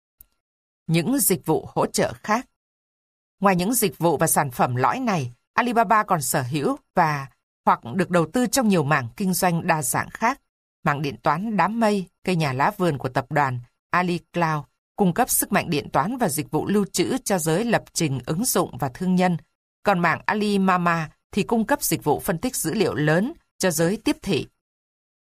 Những dịch vụ hỗ trợ khác. Ngoài những dịch vụ và sản phẩm lõi này, Alibaba còn sở hữu và hoặc được đầu tư trong nhiều mảng kinh doanh đa dạng khác. Mảng điện toán đám mây, cây nhà lá vườn của tập đoàn Ali Cloud, cung cấp sức mạnh điện toán và dịch vụ lưu trữ cho giới lập trình ứng dụng và thương nhân. Còn mảng Ali Mama thì cung cấp dịch vụ phân tích dữ liệu lớn cho giới tiếp thị.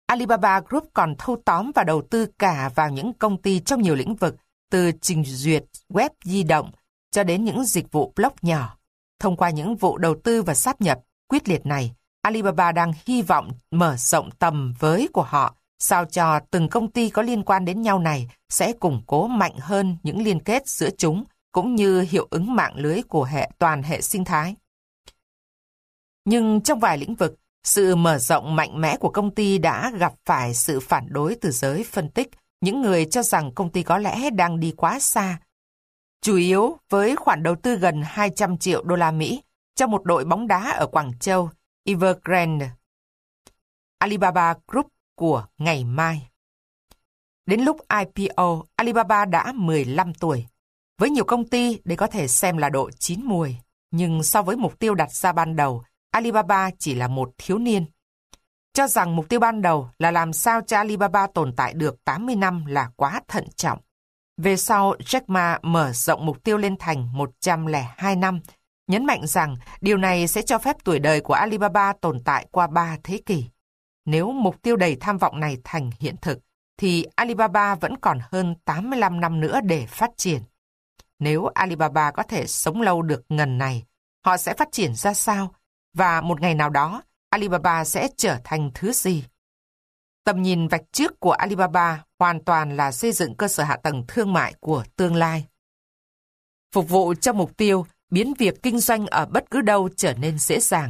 Alibaba Group còn thâu tóm và đầu tư cả vào những công ty trong nhiều lĩnh vực, từ trình duyệt web di động cho đến những dịch vụ blog nhỏ. Thông qua những vụ đầu tư và sáp nhập quyết liệt này, Alibaba đang hy vọng mở rộng tầm với của họ, sao cho từng công ty có liên quan đến nhau này sẽ củng cố mạnh hơn những liên kết giữa chúng, cũng như hiệu ứng mạng lưới của hệ toàn hệ sinh thái. Nhưng trong vài lĩnh vực, sự mở rộng mạnh mẽ của công ty đã gặp phải sự phản đối từ giới phân tích, những người cho rằng công ty có lẽ đang đi quá xa. Chủ yếu với khoản đầu tư gần hai trăm triệu đô la Mỹ cho một đội bóng đá ở Quảng Châu, Evergrande, Alibaba Group của ngày mai. Đến lúc i pê o, Alibaba đã mười lăm tuổi. Với nhiều công ty, đây có thể xem là độ chín muồi. Nhưng so với mục tiêu đặt ra ban đầu, Alibaba chỉ là một thiếu niên. Cho rằng mục tiêu ban đầu là làm sao cho Alibaba tồn tại được tám mươi năm là quá thận trọng. Về sau, Jack Ma mở rộng mục tiêu lên thành một trăm lẻ hai năm, nhấn mạnh rằng điều này sẽ cho phép tuổi đời của Alibaba tồn tại qua ba thế kỷ. Nếu mục tiêu đầy tham vọng này thành hiện thực, thì Alibaba vẫn còn hơn tám mươi lăm năm nữa để phát triển. Nếu Alibaba có thể sống lâu được ngần này, họ sẽ phát triển ra sao? Và một ngày nào đó, Alibaba sẽ trở thành thứ gì? Tầm nhìn vạch trước của Alibaba hoàn toàn là xây dựng cơ sở hạ tầng thương mại của tương lai. Phục vụ cho mục tiêu biến việc kinh doanh ở bất cứ đâu trở nên dễ dàng.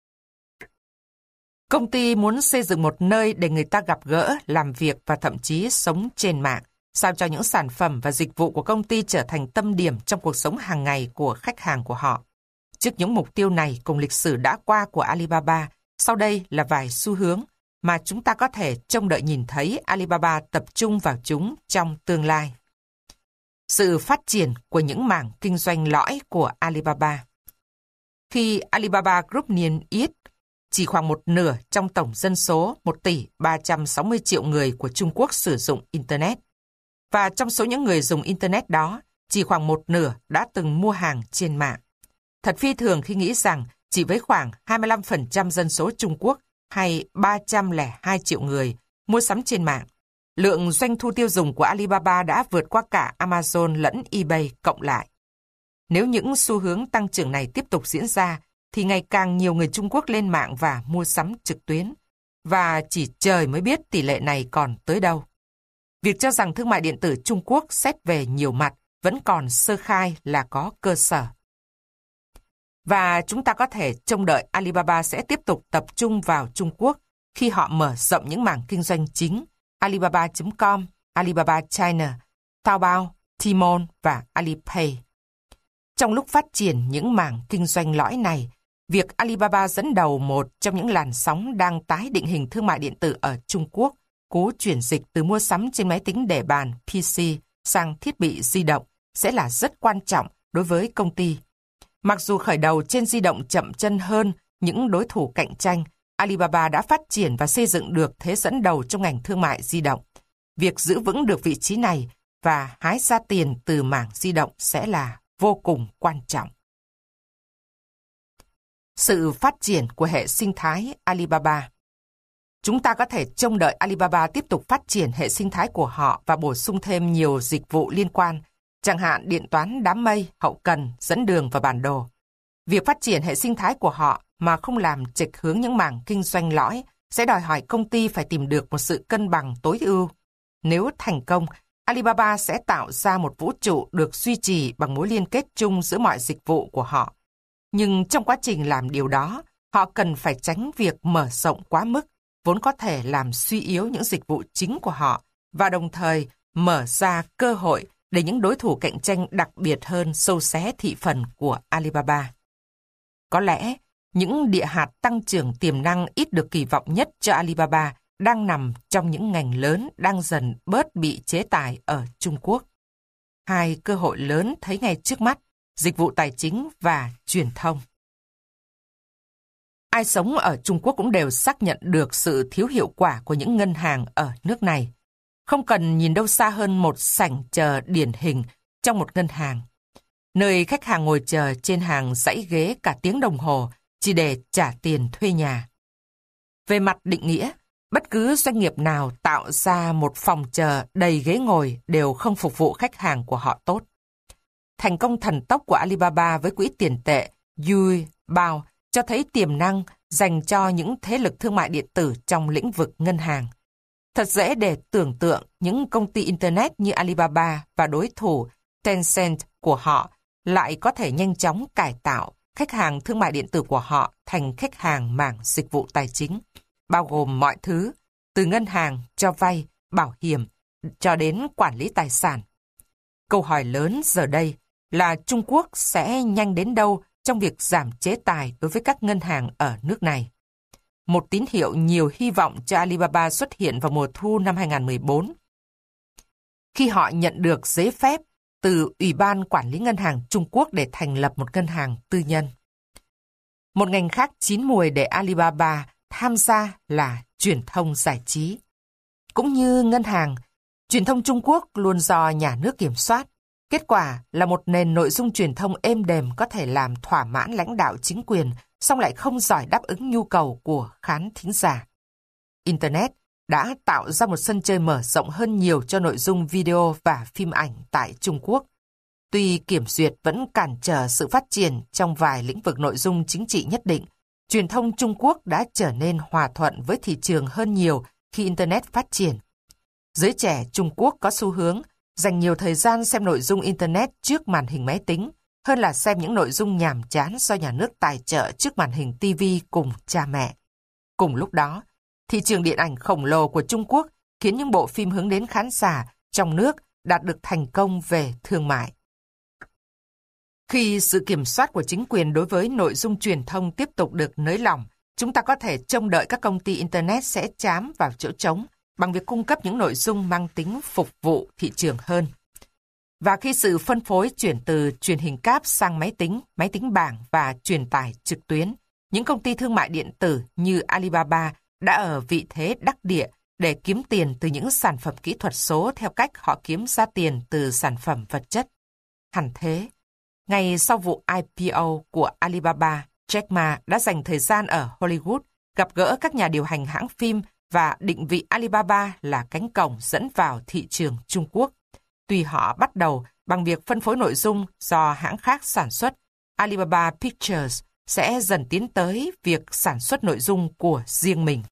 Công ty muốn xây dựng một nơi để người ta gặp gỡ, làm việc và thậm chí sống trên mạng, sao cho những sản phẩm và dịch vụ của công ty trở thành tâm điểm trong cuộc sống hàng ngày của khách hàng của họ. Trước những mục tiêu này cùng lịch sử đã qua của Alibaba, sau đây là vài xu hướng mà chúng ta có thể trông đợi nhìn thấy Alibaba tập trung vào chúng trong tương lai. Sự phát triển của những mảng kinh doanh lõi của Alibaba. Khi Alibaba Group niêm yết, chỉ khoảng một nửa trong tổng dân số một tỷ ba trăm sáu mươi triệu người của Trung Quốc sử dụng Internet. Và trong số những người dùng Internet đó, chỉ khoảng một nửa đã từng mua hàng trên mạng. Thật phi thường khi nghĩ rằng chỉ với khoảng hai mươi lăm phần trăm dân số Trung Quốc hay ba trăm lẻ hai triệu người mua sắm trên mạng, lượng doanh thu tiêu dùng của Alibaba đã vượt qua cả Amazon lẫn eBay cộng lại. Nếu những xu hướng tăng trưởng này tiếp tục diễn ra, thì ngày càng nhiều người Trung Quốc lên mạng và mua sắm trực tuyến. Và chỉ trời mới biết tỷ lệ này còn tới đâu. Việc cho rằng thương mại điện tử Trung Quốc xét về nhiều mặt vẫn còn sơ khai là có cơ sở. Và chúng ta có thể trông đợi Alibaba sẽ tiếp tục tập trung vào Trung Quốc khi họ mở rộng những mảng kinh doanh chính Alibaba chấm com, Alibaba China, Taobao, Tmall và Alipay. Trong lúc phát triển những mảng kinh doanh lõi này, việc Alibaba dẫn đầu một trong những làn sóng đang tái định hình thương mại điện tử ở Trung Quốc, cố chuyển dịch từ mua sắm trên máy tính để bàn pê xê sang thiết bị di động sẽ là rất quan trọng đối với công ty. Mặc dù khởi đầu trên di động chậm chân hơn những đối thủ cạnh tranh, Alibaba đã phát triển và xây dựng được thế dẫn đầu trong ngành thương mại di động. Việc giữ vững được vị trí này và hái ra tiền từ mảng di động sẽ là vô cùng quan trọng. Sự phát triển của hệ sinh thái Alibaba. Chúng ta có thể trông đợi Alibaba tiếp tục phát triển hệ sinh thái của họ và bổ sung thêm nhiều dịch vụ liên quan, chẳng hạn điện toán đám mây, hậu cần, dẫn đường và bản đồ. Việc phát triển hệ sinh thái của họ mà không làm chệch hướng những mảng kinh doanh lõi sẽ đòi hỏi công ty phải tìm được một sự cân bằng tối ưu. Nếu thành công, Alibaba sẽ tạo ra một vũ trụ được duy trì bằng mối liên kết chung giữa mọi dịch vụ của họ. Nhưng trong quá trình làm điều đó, họ cần phải tránh việc mở rộng quá mức, vốn có thể làm suy yếu những dịch vụ chính của họ, và đồng thời mở ra cơ hội để những đối thủ cạnh tranh đặc biệt hơn xâu xé thị phần của Alibaba. Có lẽ, những địa hạt tăng trưởng tiềm năng ít được kỳ vọng nhất cho Alibaba đang nằm trong những ngành lớn đang dần bớt bị chế tài ở Trung Quốc. Hai cơ hội lớn thấy ngay trước mắt, dịch vụ tài chính và truyền thông. Ai sống ở Trung Quốc cũng đều xác nhận được sự thiếu hiệu quả của những ngân hàng ở nước này. Không cần nhìn đâu xa hơn một sảnh chờ điển hình trong một ngân hàng, nơi khách hàng ngồi chờ trên hàng dãy ghế cả tiếng đồng hồ chỉ để trả tiền thuê nhà. Về mặt định nghĩa, Bất cứ doanh nghiệp nào tạo ra một phòng chờ đầy ghế ngồi đều không phục vụ khách hàng của họ tốt. Thành công thần tốc của Alibaba với quỹ tiền tệ Yui Bao cho thấy tiềm năng dành cho những thế lực thương mại điện tử trong lĩnh vực ngân hàng. Thật dễ để tưởng tượng những công ty Internet như Alibaba và đối thủ Tencent của họ lại có thể nhanh chóng cải tạo khách hàng thương mại điện tử của họ thành khách hàng mảng dịch vụ tài chính, bao gồm mọi thứ, từ ngân hàng, cho vay, bảo hiểm, cho đến quản lý tài sản. Câu hỏi lớn giờ đây là Trung Quốc sẽ nhanh đến đâu trong việc giảm chế tài đối với các ngân hàng ở nước này. Một tín hiệu nhiều hy vọng cho Alibaba xuất hiện vào mùa thu năm hai không một bốn. Khi họ nhận được giấy phép từ Ủy ban Quản lý Ngân hàng Trung Quốc để thành lập một ngân hàng tư nhân. Một ngành khác chín mùi để Alibaba tham gia là truyền thông giải trí. Cũng như ngân hàng, truyền thông Trung Quốc luôn do nhà nước kiểm soát. Kết quả là một nền nội dung truyền thông êm đềm có thể làm thỏa mãn lãnh đạo chính quyền, song lại không giỏi đáp ứng nhu cầu của khán thính giả. Internet đã tạo ra một sân chơi mở rộng hơn nhiều cho nội dung video và phim ảnh tại Trung Quốc. Tuy kiểm duyệt vẫn cản trở sự phát triển trong vài lĩnh vực nội dung chính trị nhất định, truyền thông Trung Quốc đã trở nên hòa thuận với thị trường hơn nhiều khi Internet phát triển. Giới trẻ Trung Quốc có xu hướng dành nhiều thời gian xem nội dung Internet trước màn hình máy tính hơn là xem những nội dung nhàm chán do nhà nước tài trợ trước màn hình ti vi cùng cha mẹ. Cùng lúc đó, thị trường điện ảnh khổng lồ của Trung Quốc khiến những bộ phim hướng đến khán giả trong nước đạt được thành công về thương mại. Khi sự kiểm soát của chính quyền đối với nội dung truyền thông tiếp tục được nới lỏng, chúng ta có thể trông đợi các công ty Internet sẽ trám vào chỗ trống bằng việc cung cấp những nội dung mang tính phục vụ thị trường hơn. Và khi sự phân phối chuyển từ truyền hình cáp sang máy tính, máy tính bảng và truyền tải trực tuyến, những công ty thương mại điện tử như Alibaba đã ở vị thế đắc địa để kiếm tiền từ những sản phẩm kỹ thuật số theo cách họ kiếm ra tiền từ sản phẩm vật chất. Hẳn thế, ngay sau vụ I P O của Alibaba, Jack Ma đã dành thời gian ở Hollywood, gặp gỡ các nhà điều hành hãng phim và định vị Alibaba là cánh cổng dẫn vào thị trường Trung Quốc. Tuy họ bắt đầu bằng việc phân phối nội dung do hãng khác sản xuất, Alibaba Pictures sẽ dần tiến tới việc sản xuất nội dung của riêng mình.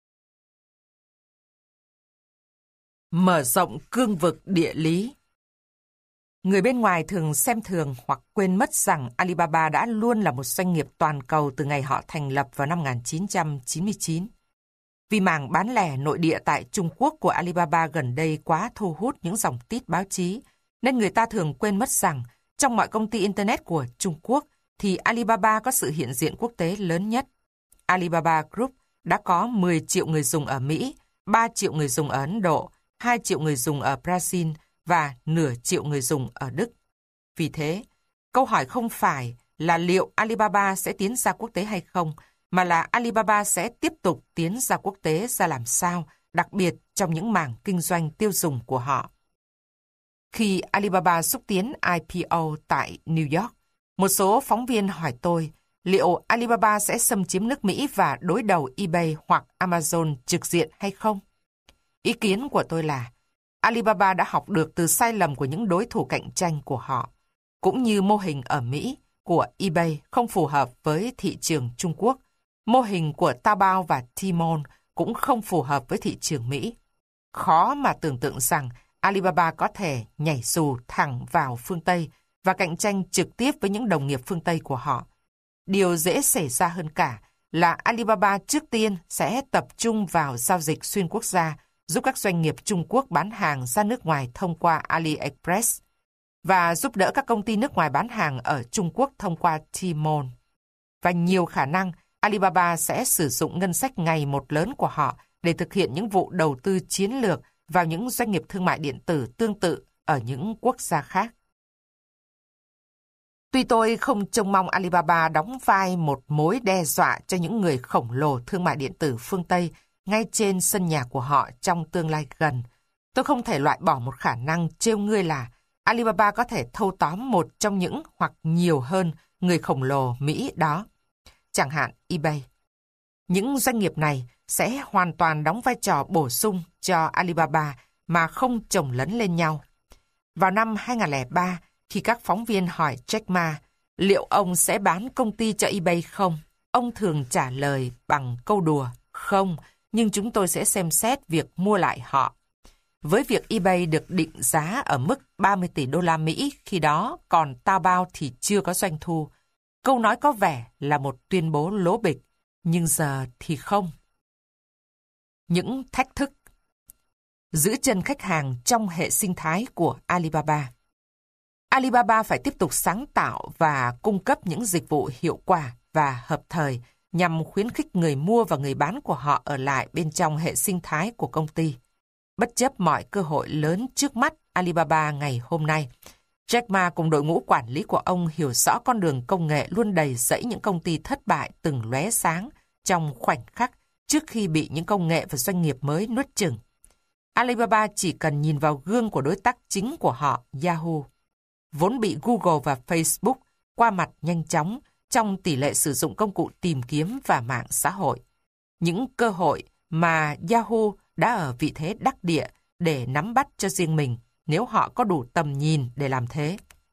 Mở rộng cương vực địa lý. Người bên ngoài thường xem thường hoặc quên mất rằng Alibaba đã luôn là một doanh nghiệp toàn cầu từ ngày họ thành lập vào năm một nghìn chín trăm chín mươi chín. Vì mảng bán lẻ nội địa tại Trung Quốc của Alibaba gần đây quá thu hút những dòng tít báo chí, nên người ta thường quên mất rằng trong mọi công ty Internet của Trung Quốc thì Alibaba có sự hiện diện quốc tế lớn nhất. Alibaba Group đã có mười triệu người dùng ở Mỹ, ba triệu người dùng ở Ấn Độ, hai triệu người dùng ở Brazil và nửa triệu người dùng ở Đức. Vì thế, câu hỏi không phải là liệu Alibaba sẽ tiến ra quốc tế hay không, mà là Alibaba sẽ tiếp tục tiến ra quốc tế ra làm sao, đặc biệt trong những mảng kinh doanh tiêu dùng của họ. Khi Alibaba xúc tiến I P O tại New York, một số phóng viên hỏi tôi liệu Alibaba sẽ xâm chiếm nước Mỹ và đối đầu eBay hoặc Amazon trực diện hay không? Ý kiến của tôi là Alibaba đã học được từ sai lầm của những đối thủ cạnh tranh của họ, cũng như mô hình ở Mỹ của eBay không phù hợp với thị trường Trung Quốc. Mô hình của Taobao và Tmall cũng không phù hợp với thị trường Mỹ. Khó mà tưởng tượng rằng Alibaba có thể nhảy dù thẳng vào phương Tây và cạnh tranh trực tiếp với những đồng nghiệp phương Tây của họ. Điều dễ xảy ra hơn cả là Alibaba trước tiên sẽ tập trung vào giao dịch xuyên quốc gia, giúp các doanh nghiệp Trung Quốc bán hàng ra nước ngoài thông qua AliExpress và giúp đỡ các công ty nước ngoài bán hàng ở Trung Quốc thông qua Tmall. Và nhiều khả năng Alibaba sẽ sử dụng ngân sách ngày một lớn của họ để thực hiện những vụ đầu tư chiến lược vào những doanh nghiệp thương mại điện tử tương tự ở những quốc gia khác. Tuy tôi không trông mong Alibaba đóng vai một mối đe dọa cho những người khổng lồ thương mại điện tử phương Tây ngay trên sân nhà của họ trong tương lai gần, tôi không thể loại bỏ một khả năng trêu ngươi là Alibaba có thể thâu tóm một trong những hoặc nhiều hơn người khổng lồ Mỹ đó, chẳng hạn eBay. Những doanh nghiệp này sẽ hoàn toàn đóng vai trò bổ sung cho Alibaba mà không chồng lấn lên nhau. Vào năm hai không không ba, khi các phóng viên hỏi Jack Ma liệu ông sẽ bán công ty cho eBay không, ông thường trả lời bằng câu đùa, không, nhưng chúng tôi sẽ xem xét việc mua lại họ. Với việc eBay được định giá ở mức ba mươi tỷ đô la Mỹ khi đó, còn Taobao thì chưa có doanh thu, câu nói có vẻ là một tuyên bố lố bịch, nhưng giờ thì không. Những thách thức giữ chân khách hàng trong hệ sinh thái của Alibaba. Alibaba phải tiếp tục sáng tạo và cung cấp những dịch vụ hiệu quả và hợp thời nhằm khuyến khích người mua và người bán của họ ở lại bên trong hệ sinh thái của công ty. Bất chấp mọi cơ hội lớn trước mắt Alibaba ngày hôm nay, Jack Ma cùng đội ngũ quản lý của ông hiểu rõ con đường công nghệ luôn đầy rẫy những công ty thất bại từng lóe sáng trong khoảnh khắc trước khi bị những công nghệ và doanh nghiệp mới nuốt chửng. Alibaba chỉ cần nhìn vào gương của đối tác chính của họ, Yahoo, vốn bị Google và Facebook qua mặt nhanh chóng trong tỷ lệ sử dụng công cụ tìm kiếm và mạng xã hội. Những cơ hội mà Yahoo đã ở vị thế đắc địa để nắm bắt cho riêng mình nếu họ có đủ tầm nhìn để làm thế.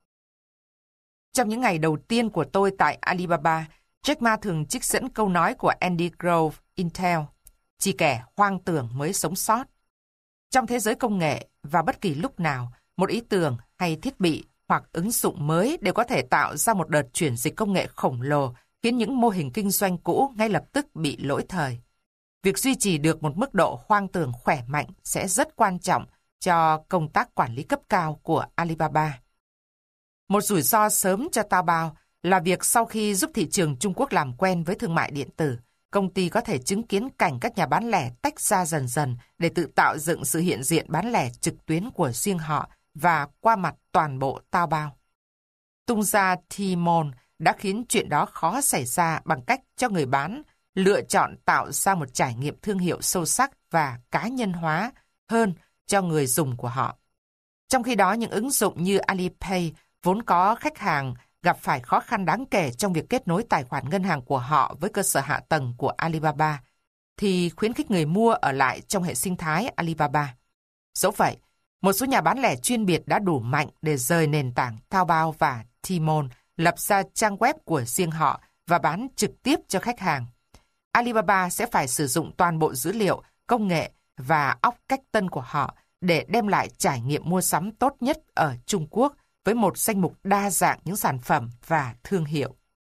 Trong những ngày đầu tiên của tôi tại Alibaba, Jack Ma thường trích dẫn câu nói của Andy Grove, Intel, chỉ kẻ hoang tưởng mới sống sót. Trong thế giới công nghệ, và bất kỳ lúc nào, một ý tưởng hay thiết bị hoặc ứng dụng mới đều có thể tạo ra một đợt chuyển dịch công nghệ khổng lồ, khiến những mô hình kinh doanh cũ ngay lập tức bị lỗi thời. Việc duy trì được một mức độ hoang tưởng khỏe mạnh sẽ rất quan trọng cho công tác quản lý cấp cao của Alibaba. Một rủi ro sớm cho Taobao là việc sau khi giúp thị trường Trung Quốc làm quen với thương mại điện tử, công ty có thể chứng kiến cảnh các nhà bán lẻ tách ra dần dần để tự tạo dựng sự hiện diện bán lẻ trực tuyến của riêng họ và qua mặt toàn bộ Taobao. Tung ra Tmall đã khiến chuyện đó khó xảy ra bằng cách cho người bán lựa chọn tạo ra một trải nghiệm thương hiệu sâu sắc và cá nhân hóa hơn cho người dùng của họ. Trong khi đó, những ứng dụng như Alipay vốn có khách hàng gặp phải khó khăn đáng kể trong việc kết nối tài khoản ngân hàng của họ với cơ sở hạ tầng của Alibaba, thì khuyến khích người mua ở lại trong hệ sinh thái Alibaba. Dẫu vậy, một số nhà bán lẻ chuyên biệt đã đủ mạnh để rời nền tảng Taobao và Tmall, lập ra trang web của riêng họ và bán trực tiếp cho khách hàng. Alibaba sẽ phải sử dụng toàn bộ dữ liệu, công nghệ và óc cách tân của họ để đem lại trải nghiệm mua sắm tốt nhất ở Trung Quốc với một danh mục đa dạng những sản phẩm và thương hiệu.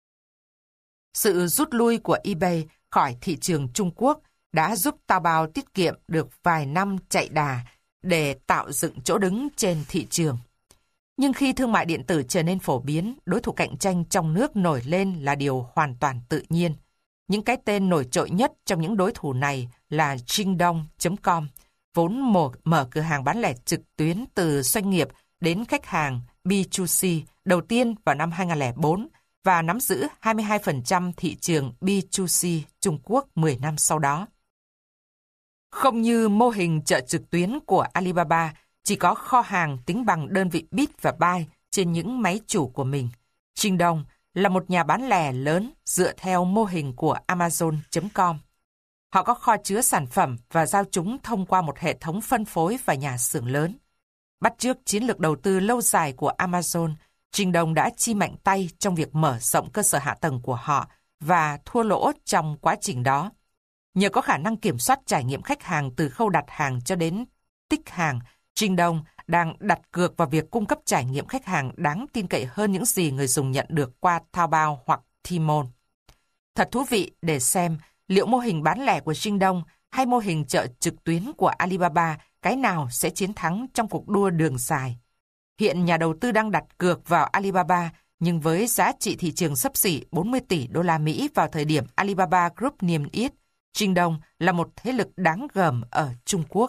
Sự rút lui của eBay khỏi thị trường Trung Quốc đã giúp Taobao tiết kiệm được vài năm chạy đà để tạo dựng chỗ đứng trên thị trường. Nhưng khi thương mại điện tử trở nên phổ biến, đối thủ cạnh tranh trong nước nổi lên là điều hoàn toàn tự nhiên. Những cái tên nổi trội nhất trong những đối thủ này là Jingdong chấm com, vốn mở, mở cửa hàng bán lẻ trực tuyến từ doanh nghiệp đến khách hàng B hai C đầu tiên vào năm hai không không bốn và nắm giữ hai mươi hai phần trăm thị trường B hai C Trung Quốc mười năm sau đó. Không như mô hình chợ trực tuyến của Alibaba, chỉ có kho hàng tính bằng đơn vị bit và byte trên những máy chủ của mình. Jingdong là một nhà bán lẻ lớn dựa theo mô hình của Amazon chấm com. Họ có kho chứa sản phẩm và giao chúng thông qua một hệ thống phân phối và nhà xưởng lớn. Bắt chước chiến lược đầu tư lâu dài của Amazon, Jingdong đã chi mạnh tay trong việc mở rộng cơ sở hạ tầng của họ và thua lỗ trong quá trình đó. Nhờ có khả năng kiểm soát trải nghiệm khách hàng từ khâu đặt hàng cho đến tích hàng, Jingdong đang đặt cược vào việc cung cấp trải nghiệm khách hàng đáng tin cậy hơn những gì người dùng nhận được qua Taobao hoặc Tmall. Thật thú vị để xem liệu mô hình bán lẻ của Jingdong hay mô hình chợ trực tuyến của Alibaba, cái nào sẽ chiến thắng trong cuộc đua đường dài. Hiện nhà đầu tư đang đặt cược vào Alibaba, nhưng với giá trị thị trường xấp xỉ bốn mươi tỷ đô la Mỹ vào thời điểm Alibaba Group niêm yết, Jingdong là một thế lực đáng gờm ở Trung Quốc.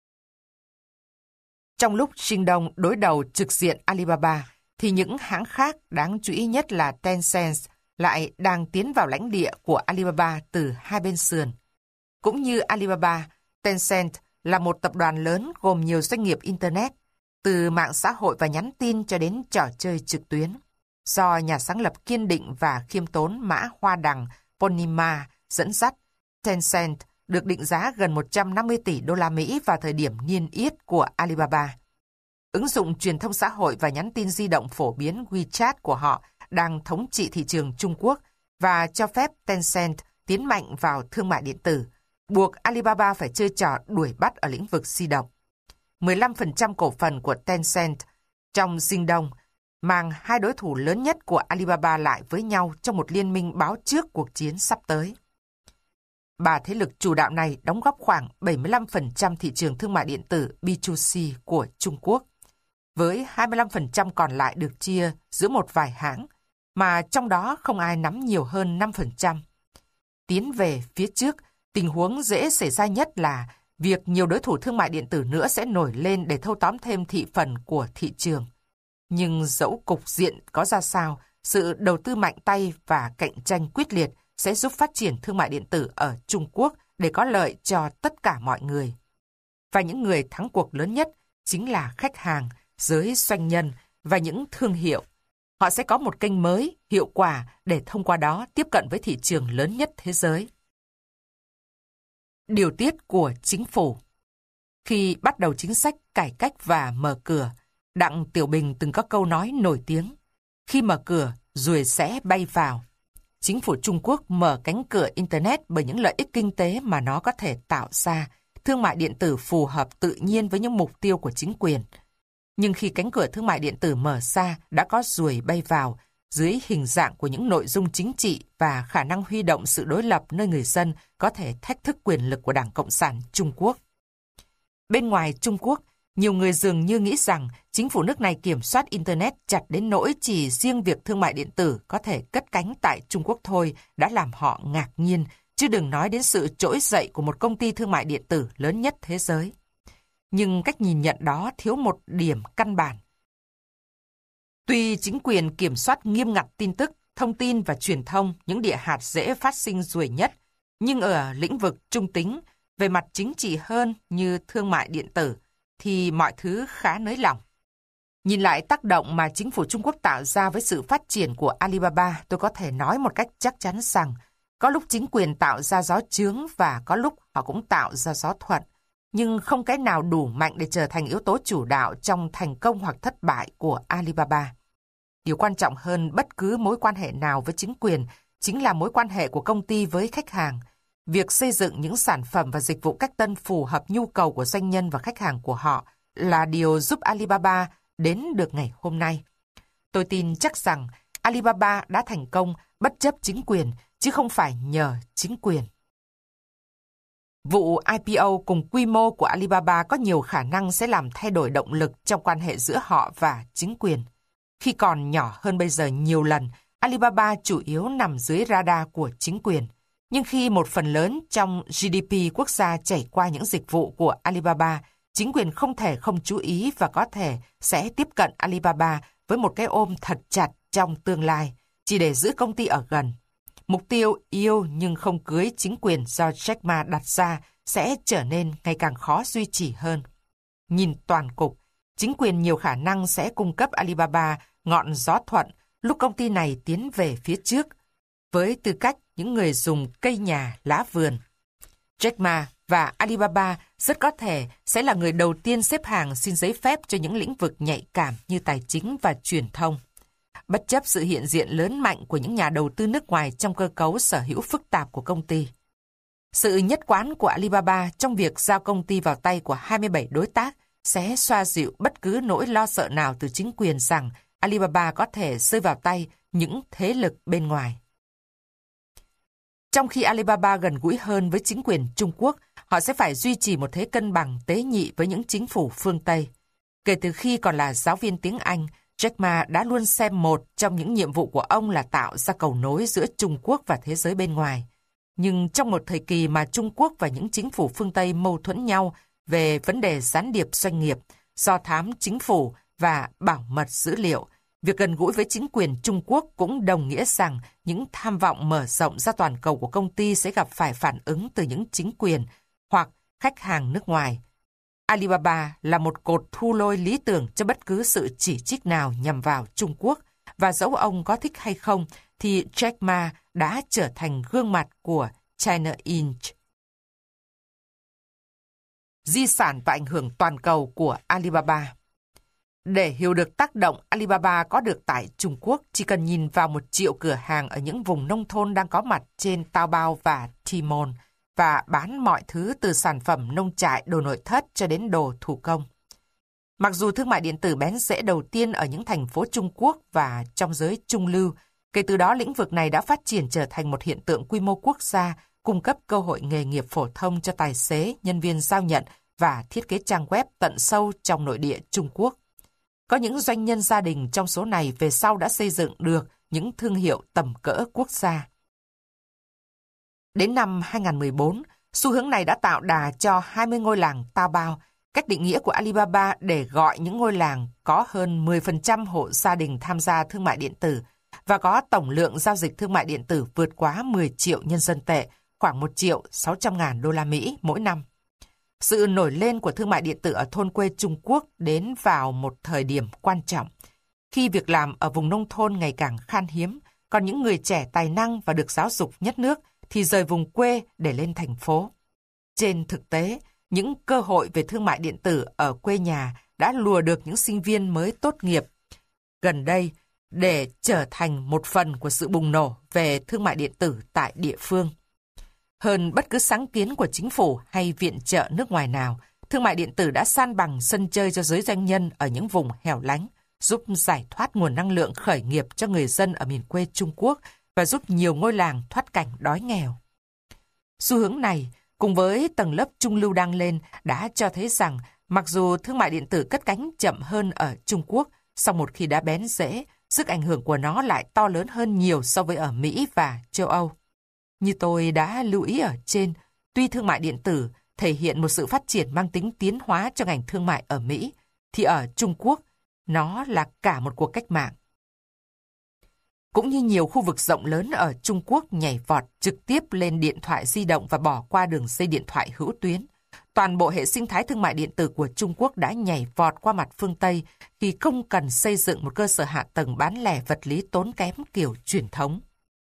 Trong lúc Jingdong đối đầu trực diện Alibaba, thì những hãng khác đáng chú ý nhất là Tencent lại đang tiến vào lãnh địa của Alibaba từ hai bên sườn. Cũng như Alibaba, Tencent là một tập đoàn lớn gồm nhiều doanh nghiệp Internet, từ mạng xã hội và nhắn tin cho đến trò chơi trực tuyến. Do nhà sáng lập kiên định và khiêm tốn Mã Hoa Đằng Ponima dẫn dắt, Tencent được định giá gần một trăm năm mươi tỷ đô la Mỹ vào thời điểm niêm yết của Alibaba. Ứng dụng truyền thông xã hội và nhắn tin di động phổ biến WeChat của họ đang thống trị thị trường Trung Quốc và cho phép Tencent tiến mạnh vào thương mại điện tử, buộc Alibaba phải chơi trò đuổi bắt ở lĩnh vực di động. mười lăm phần trăm cổ phần của Tencent trong Jingdong mang hai đối thủ lớn nhất của Alibaba lại với nhau trong một liên minh báo trước cuộc chiến sắp tới. Ba thế lực chủ đạo này đóng góp khoảng bảy mươi lăm phần trăm thị trường thương mại điện tử B hai C của Trung Quốc, với hai mươi lăm phần trăm còn lại được chia giữa một vài hãng, mà trong đó không ai nắm nhiều hơn năm phần trăm. Tiến về phía trước, tình huống dễ xảy ra nhất là việc nhiều đối thủ thương mại điện tử nữa sẽ nổi lên để thâu tóm thêm thị phần của thị trường. Nhưng dẫu cục diện có ra sao, sự đầu tư mạnh tay và cạnh tranh quyết liệt sẽ giúp phát triển thương mại điện tử ở Trung Quốc để có lợi cho tất cả mọi người. Và những người thắng cuộc lớn nhất chính là khách hàng, giới doanh nhân và những thương hiệu. Họ sẽ có một kênh mới, hiệu quả để thông qua đó tiếp cận với thị trường lớn nhất thế giới. Điều tiết của chính phủ. Khi bắt đầu chính sách cải cách và mở cửa, Đặng Tiểu Bình từng có câu nói nổi tiếng: khi mở cửa, ruồi sẽ bay vào. Chính phủ Trung Quốc mở cánh cửa Internet bởi những lợi ích kinh tế mà nó có thể tạo ra, thương mại điện tử phù hợp tự nhiên với những mục tiêu của chính quyền. Nhưng khi cánh cửa thương mại điện tử mở ra, đã có ruồi bay vào, dưới hình dạng của những nội dung chính trị và khả năng huy động sự đối lập nơi người dân có thể thách thức quyền lực của Đảng Cộng sản Trung Quốc. Bên ngoài Trung Quốc, nhiều người dường như nghĩ rằng chính phủ nước này kiểm soát Internet chặt đến nỗi chỉ riêng việc thương mại điện tử có thể cất cánh tại Trung Quốc thôi đã làm họ ngạc nhiên, chứ đừng nói đến sự trỗi dậy của một công ty thương mại điện tử lớn nhất thế giới. Nhưng cách nhìn nhận đó thiếu một điểm căn bản. Tuy chính quyền kiểm soát nghiêm ngặt tin tức, thông tin và truyền thông, những địa hạt dễ phát sinh ruồi nhất, nhưng ở lĩnh vực trung tính, về mặt chính trị hơn như thương mại điện tử, thì mọi thứ khá nới lỏng. Nhìn lại tác động mà chính phủ Trung Quốc tạo ra với sự phát triển của Alibaba, tôi có thể nói một cách chắc chắn rằng có lúc chính quyền tạo ra gió chướng và có lúc họ cũng tạo ra gió thuận, nhưng không cái nào đủ mạnh để trở thành yếu tố chủ đạo trong thành công hoặc thất bại của Alibaba. Điều quan trọng hơn bất cứ mối quan hệ nào với chính quyền chính là mối quan hệ của công ty với khách hàng. Việc xây dựng những sản phẩm và dịch vụ cách tân phù hợp nhu cầu của doanh nhân và khách hàng của họ là điều giúp Alibaba đến được ngày hôm nay. Tôi tin chắc rằng Alibaba đã thành công bất chấp chính quyền, chứ không phải nhờ chính quyền. Vụ I P O cùng quy mô của Alibaba có nhiều khả năng sẽ làm thay đổi động lực trong quan hệ giữa họ và chính quyền. Khi còn nhỏ hơn bây giờ nhiều lần, Alibaba chủ yếu nằm dưới radar của chính quyền. Nhưng khi một phần lớn trong G D P quốc gia chảy qua những dịch vụ của Alibaba, chính quyền không thể không chú ý và có thể sẽ tiếp cận Alibaba với một cái ôm thật chặt trong tương lai, chỉ để giữ công ty ở gần. Mục tiêu yêu nhưng không cưới chính quyền do Jack Ma đặt ra sẽ trở nên ngày càng khó duy trì hơn. Nhìn toàn cục, chính quyền nhiều khả năng sẽ cung cấp Alibaba ngọn gió thuận lúc công ty này tiến về phía trước, với tư cách những người dùng cây nhà lá vườn. Jack Ma và Alibaba rất có thể sẽ là người đầu tiên xếp hàng xin giấy phép cho những lĩnh vực nhạy cảm như tài chính và truyền thông. Bất chấp sự hiện diện lớn mạnh của những nhà đầu tư nước ngoài trong cơ cấu sở hữu phức tạp của công ty. Sự nhất quán của Alibaba trong việc giao công ty vào tay của hai mươi bảy đối tác sẽ xoa dịu bất cứ nỗi lo sợ nào từ chính quyền rằng Alibaba có thể rơi vào tay những thế lực bên ngoài. Trong khi Alibaba gần gũi hơn với chính quyền Trung Quốc, họ sẽ phải duy trì một thế cân bằng tế nhị với những chính phủ phương Tây. Kể từ khi còn là giáo viên tiếng Anh, Jack Ma đã luôn xem một trong những nhiệm vụ của ông là tạo ra cầu nối giữa Trung Quốc và thế giới bên ngoài. Nhưng trong một thời kỳ mà Trung Quốc và những chính phủ phương Tây mâu thuẫn nhau về vấn đề gián điệp doanh nghiệp, do thám chính phủ và bảo mật dữ liệu, việc gần gũi với chính quyền Trung Quốc cũng đồng nghĩa rằng những tham vọng mở rộng ra toàn cầu của công ty sẽ gặp phải phản ứng từ những chính quyền hoặc khách hàng nước ngoài. Alibaba là một cột thu lôi lý tưởng cho bất cứ sự chỉ trích nào nhằm vào Trung Quốc, và dẫu ông có thích hay không, thì Jack Ma đã trở thành gương mặt của China Inc. di sản và ảnh hưởng toàn cầu của Alibaba. Để hiểu được tác động Alibaba có được tại Trung Quốc, chỉ cần nhìn vào một triệu cửa hàng ở những vùng nông thôn đang có mặt trên Taobao và Tmall và bán mọi thứ từ sản phẩm nông trại, đồ nội thất cho đến đồ thủ công. Mặc dù thương mại điện tử bén rễ đầu tiên ở những thành phố Trung Quốc và trong giới trung lưu, kể từ đó lĩnh vực này đã phát triển trở thành một hiện tượng quy mô quốc gia, cung cấp cơ hội nghề nghiệp phổ thông cho tài xế, nhân viên giao nhận và thiết kế trang web tận sâu trong nội địa Trung Quốc. Có những doanh nhân gia đình trong số này về sau đã xây dựng được những thương hiệu tầm cỡ quốc gia. Đến năm hai không một bốn, xu hướng này đã tạo đà cho hai mươi ngôi làng Taobao, cách định nghĩa của Alibaba để gọi những ngôi làng có hơn mười phần trăm hộ gia đình tham gia thương mại điện tử và có tổng lượng giao dịch thương mại điện tử vượt quá mười triệu nhân dân tệ, khoảng một triệu sáu trăm ngàn đô la Mỹ mỗi năm. Sự nổi lên của thương mại điện tử ở thôn quê Trung Quốc đến vào một thời điểm quan trọng, khi việc làm ở vùng nông thôn ngày càng khan hiếm, còn những người trẻ tài năng và được giáo dục nhất nước thì rời vùng quê để lên thành phố. Trên thực tế, những cơ hội về thương mại điện tử ở quê nhà đã lùa được những sinh viên mới tốt nghiệp gần đây để trở thành một phần của sự bùng nổ về thương mại điện tử tại địa phương. Hơn bất cứ sáng kiến của chính phủ hay viện trợ nước ngoài nào, thương mại điện tử đã san bằng sân chơi cho giới doanh nhân ở những vùng hẻo lánh, giúp giải thoát nguồn năng lượng khởi nghiệp cho người dân ở miền quê Trung Quốc và giúp nhiều ngôi làng thoát cảnh đói nghèo. Xu hướng này, cùng với tầng lớp trung lưu đang lên, đã cho thấy rằng mặc dù thương mại điện tử cất cánh chậm hơn ở Trung Quốc, song một khi đã bén rễ, sức ảnh hưởng của nó lại to lớn hơn nhiều so với ở Mỹ và châu Âu. Như tôi đã lưu ý ở trên, tuy thương mại điện tử thể hiện một sự phát triển mang tính tiến hóa cho ngành thương mại ở Mỹ, thì ở Trung Quốc, nó là cả một cuộc cách mạng. Cũng như nhiều khu vực rộng lớn ở Trung Quốc nhảy vọt trực tiếp lên điện thoại di động và bỏ qua đường dây điện thoại hữu tuyến, toàn bộ hệ sinh thái thương mại điện tử của Trung Quốc đã nhảy vọt qua mặt phương Tây khi không cần xây dựng một cơ sở hạ tầng bán lẻ vật lý tốn kém kiểu truyền thống.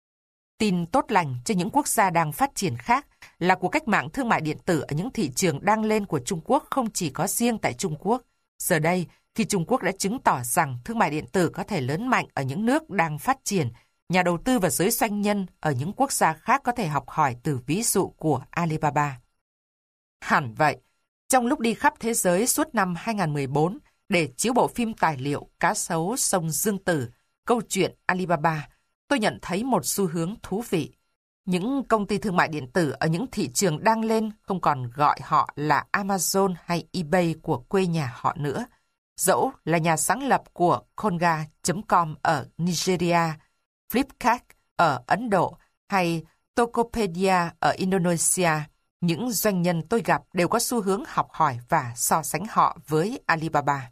Tin tốt lành cho những quốc gia đang phát triển khác là cuộc cách mạng thương mại điện tử ở những thị trường đang lên của Trung Quốc không chỉ có riêng tại Trung Quốc. Giờ đây, khi Trung Quốc đã chứng tỏ rằng thương mại điện tử có thể lớn mạnh ở những nước đang phát triển, nhà đầu tư và giới doanh nhân ở những quốc gia khác có thể học hỏi từ ví dụ của Alibaba. Hẳn vậy, trong lúc đi khắp thế giới suốt năm hai không một bốn để chiếu bộ phim tài liệu Cá sấu sông Dương Tử, câu chuyện Alibaba, tôi nhận thấy một xu hướng thú vị. Những công ty thương mại điện tử ở những thị trường đang lên không còn gọi họ là Amazon hay eBay của quê nhà họ nữa. Dẫu là nhà sáng lập của Konga chấm com ở Nigeria, Flipkart ở Ấn Độ hay Tokopedia ở Indonesia, những doanh nhân tôi gặp đều có xu hướng học hỏi và so sánh họ với Alibaba.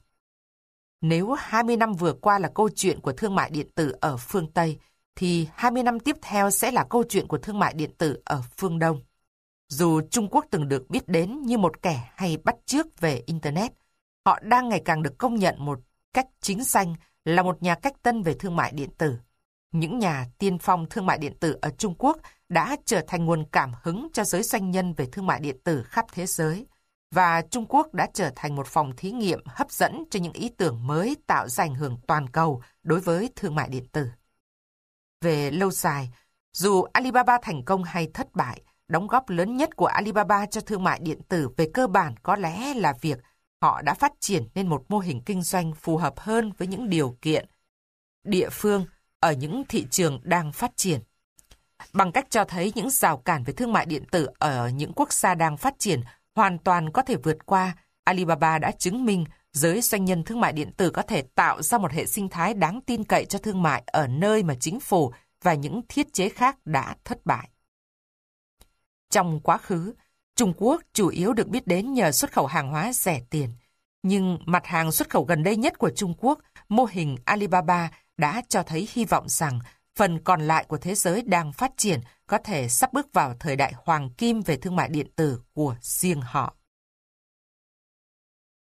Nếu hai mươi năm vừa qua là câu chuyện của thương mại điện tử ở phương Tây, thì hai mươi năm tiếp theo sẽ là câu chuyện của thương mại điện tử ở phương Đông. Dù Trung Quốc từng được biết đến như một kẻ hay bắt chước về Internet, họ đang ngày càng được công nhận một cách chính danh là một nhà cách tân về thương mại điện tử. Những nhà tiên phong thương mại điện tử ở Trung Quốc đã trở thành nguồn cảm hứng cho giới doanh nhân về thương mại điện tử khắp thế giới, và Trung Quốc đã trở thành một phòng thí nghiệm hấp dẫn cho những ý tưởng mới tạo ra ảnh hưởng toàn cầu đối với thương mại điện tử. Về lâu dài, dù Alibaba thành công hay thất bại, đóng góp lớn nhất của Alibaba cho thương mại điện tử về cơ bản có lẽ là việc họ đã phát triển nên một mô hình kinh doanh phù hợp hơn với những điều kiện địa phương ở những thị trường đang phát triển. Bằng cách cho thấy những rào cản về thương mại điện tử ở những quốc gia đang phát triển hoàn toàn có thể vượt qua, Alibaba đã chứng minh giới doanh nhân thương mại điện tử có thể tạo ra một hệ sinh thái đáng tin cậy cho thương mại ở nơi mà chính phủ và những thiết chế khác đã thất bại. Trong quá khứ, Trung Quốc chủ yếu được biết đến nhờ xuất khẩu hàng hóa rẻ tiền. Nhưng mặt hàng xuất khẩu gần đây nhất của Trung Quốc, mô hình Alibaba đã cho thấy hy vọng rằng phần còn lại của thế giới đang phát triển có thể sắp bước vào thời đại hoàng kim về thương mại điện tử của riêng họ.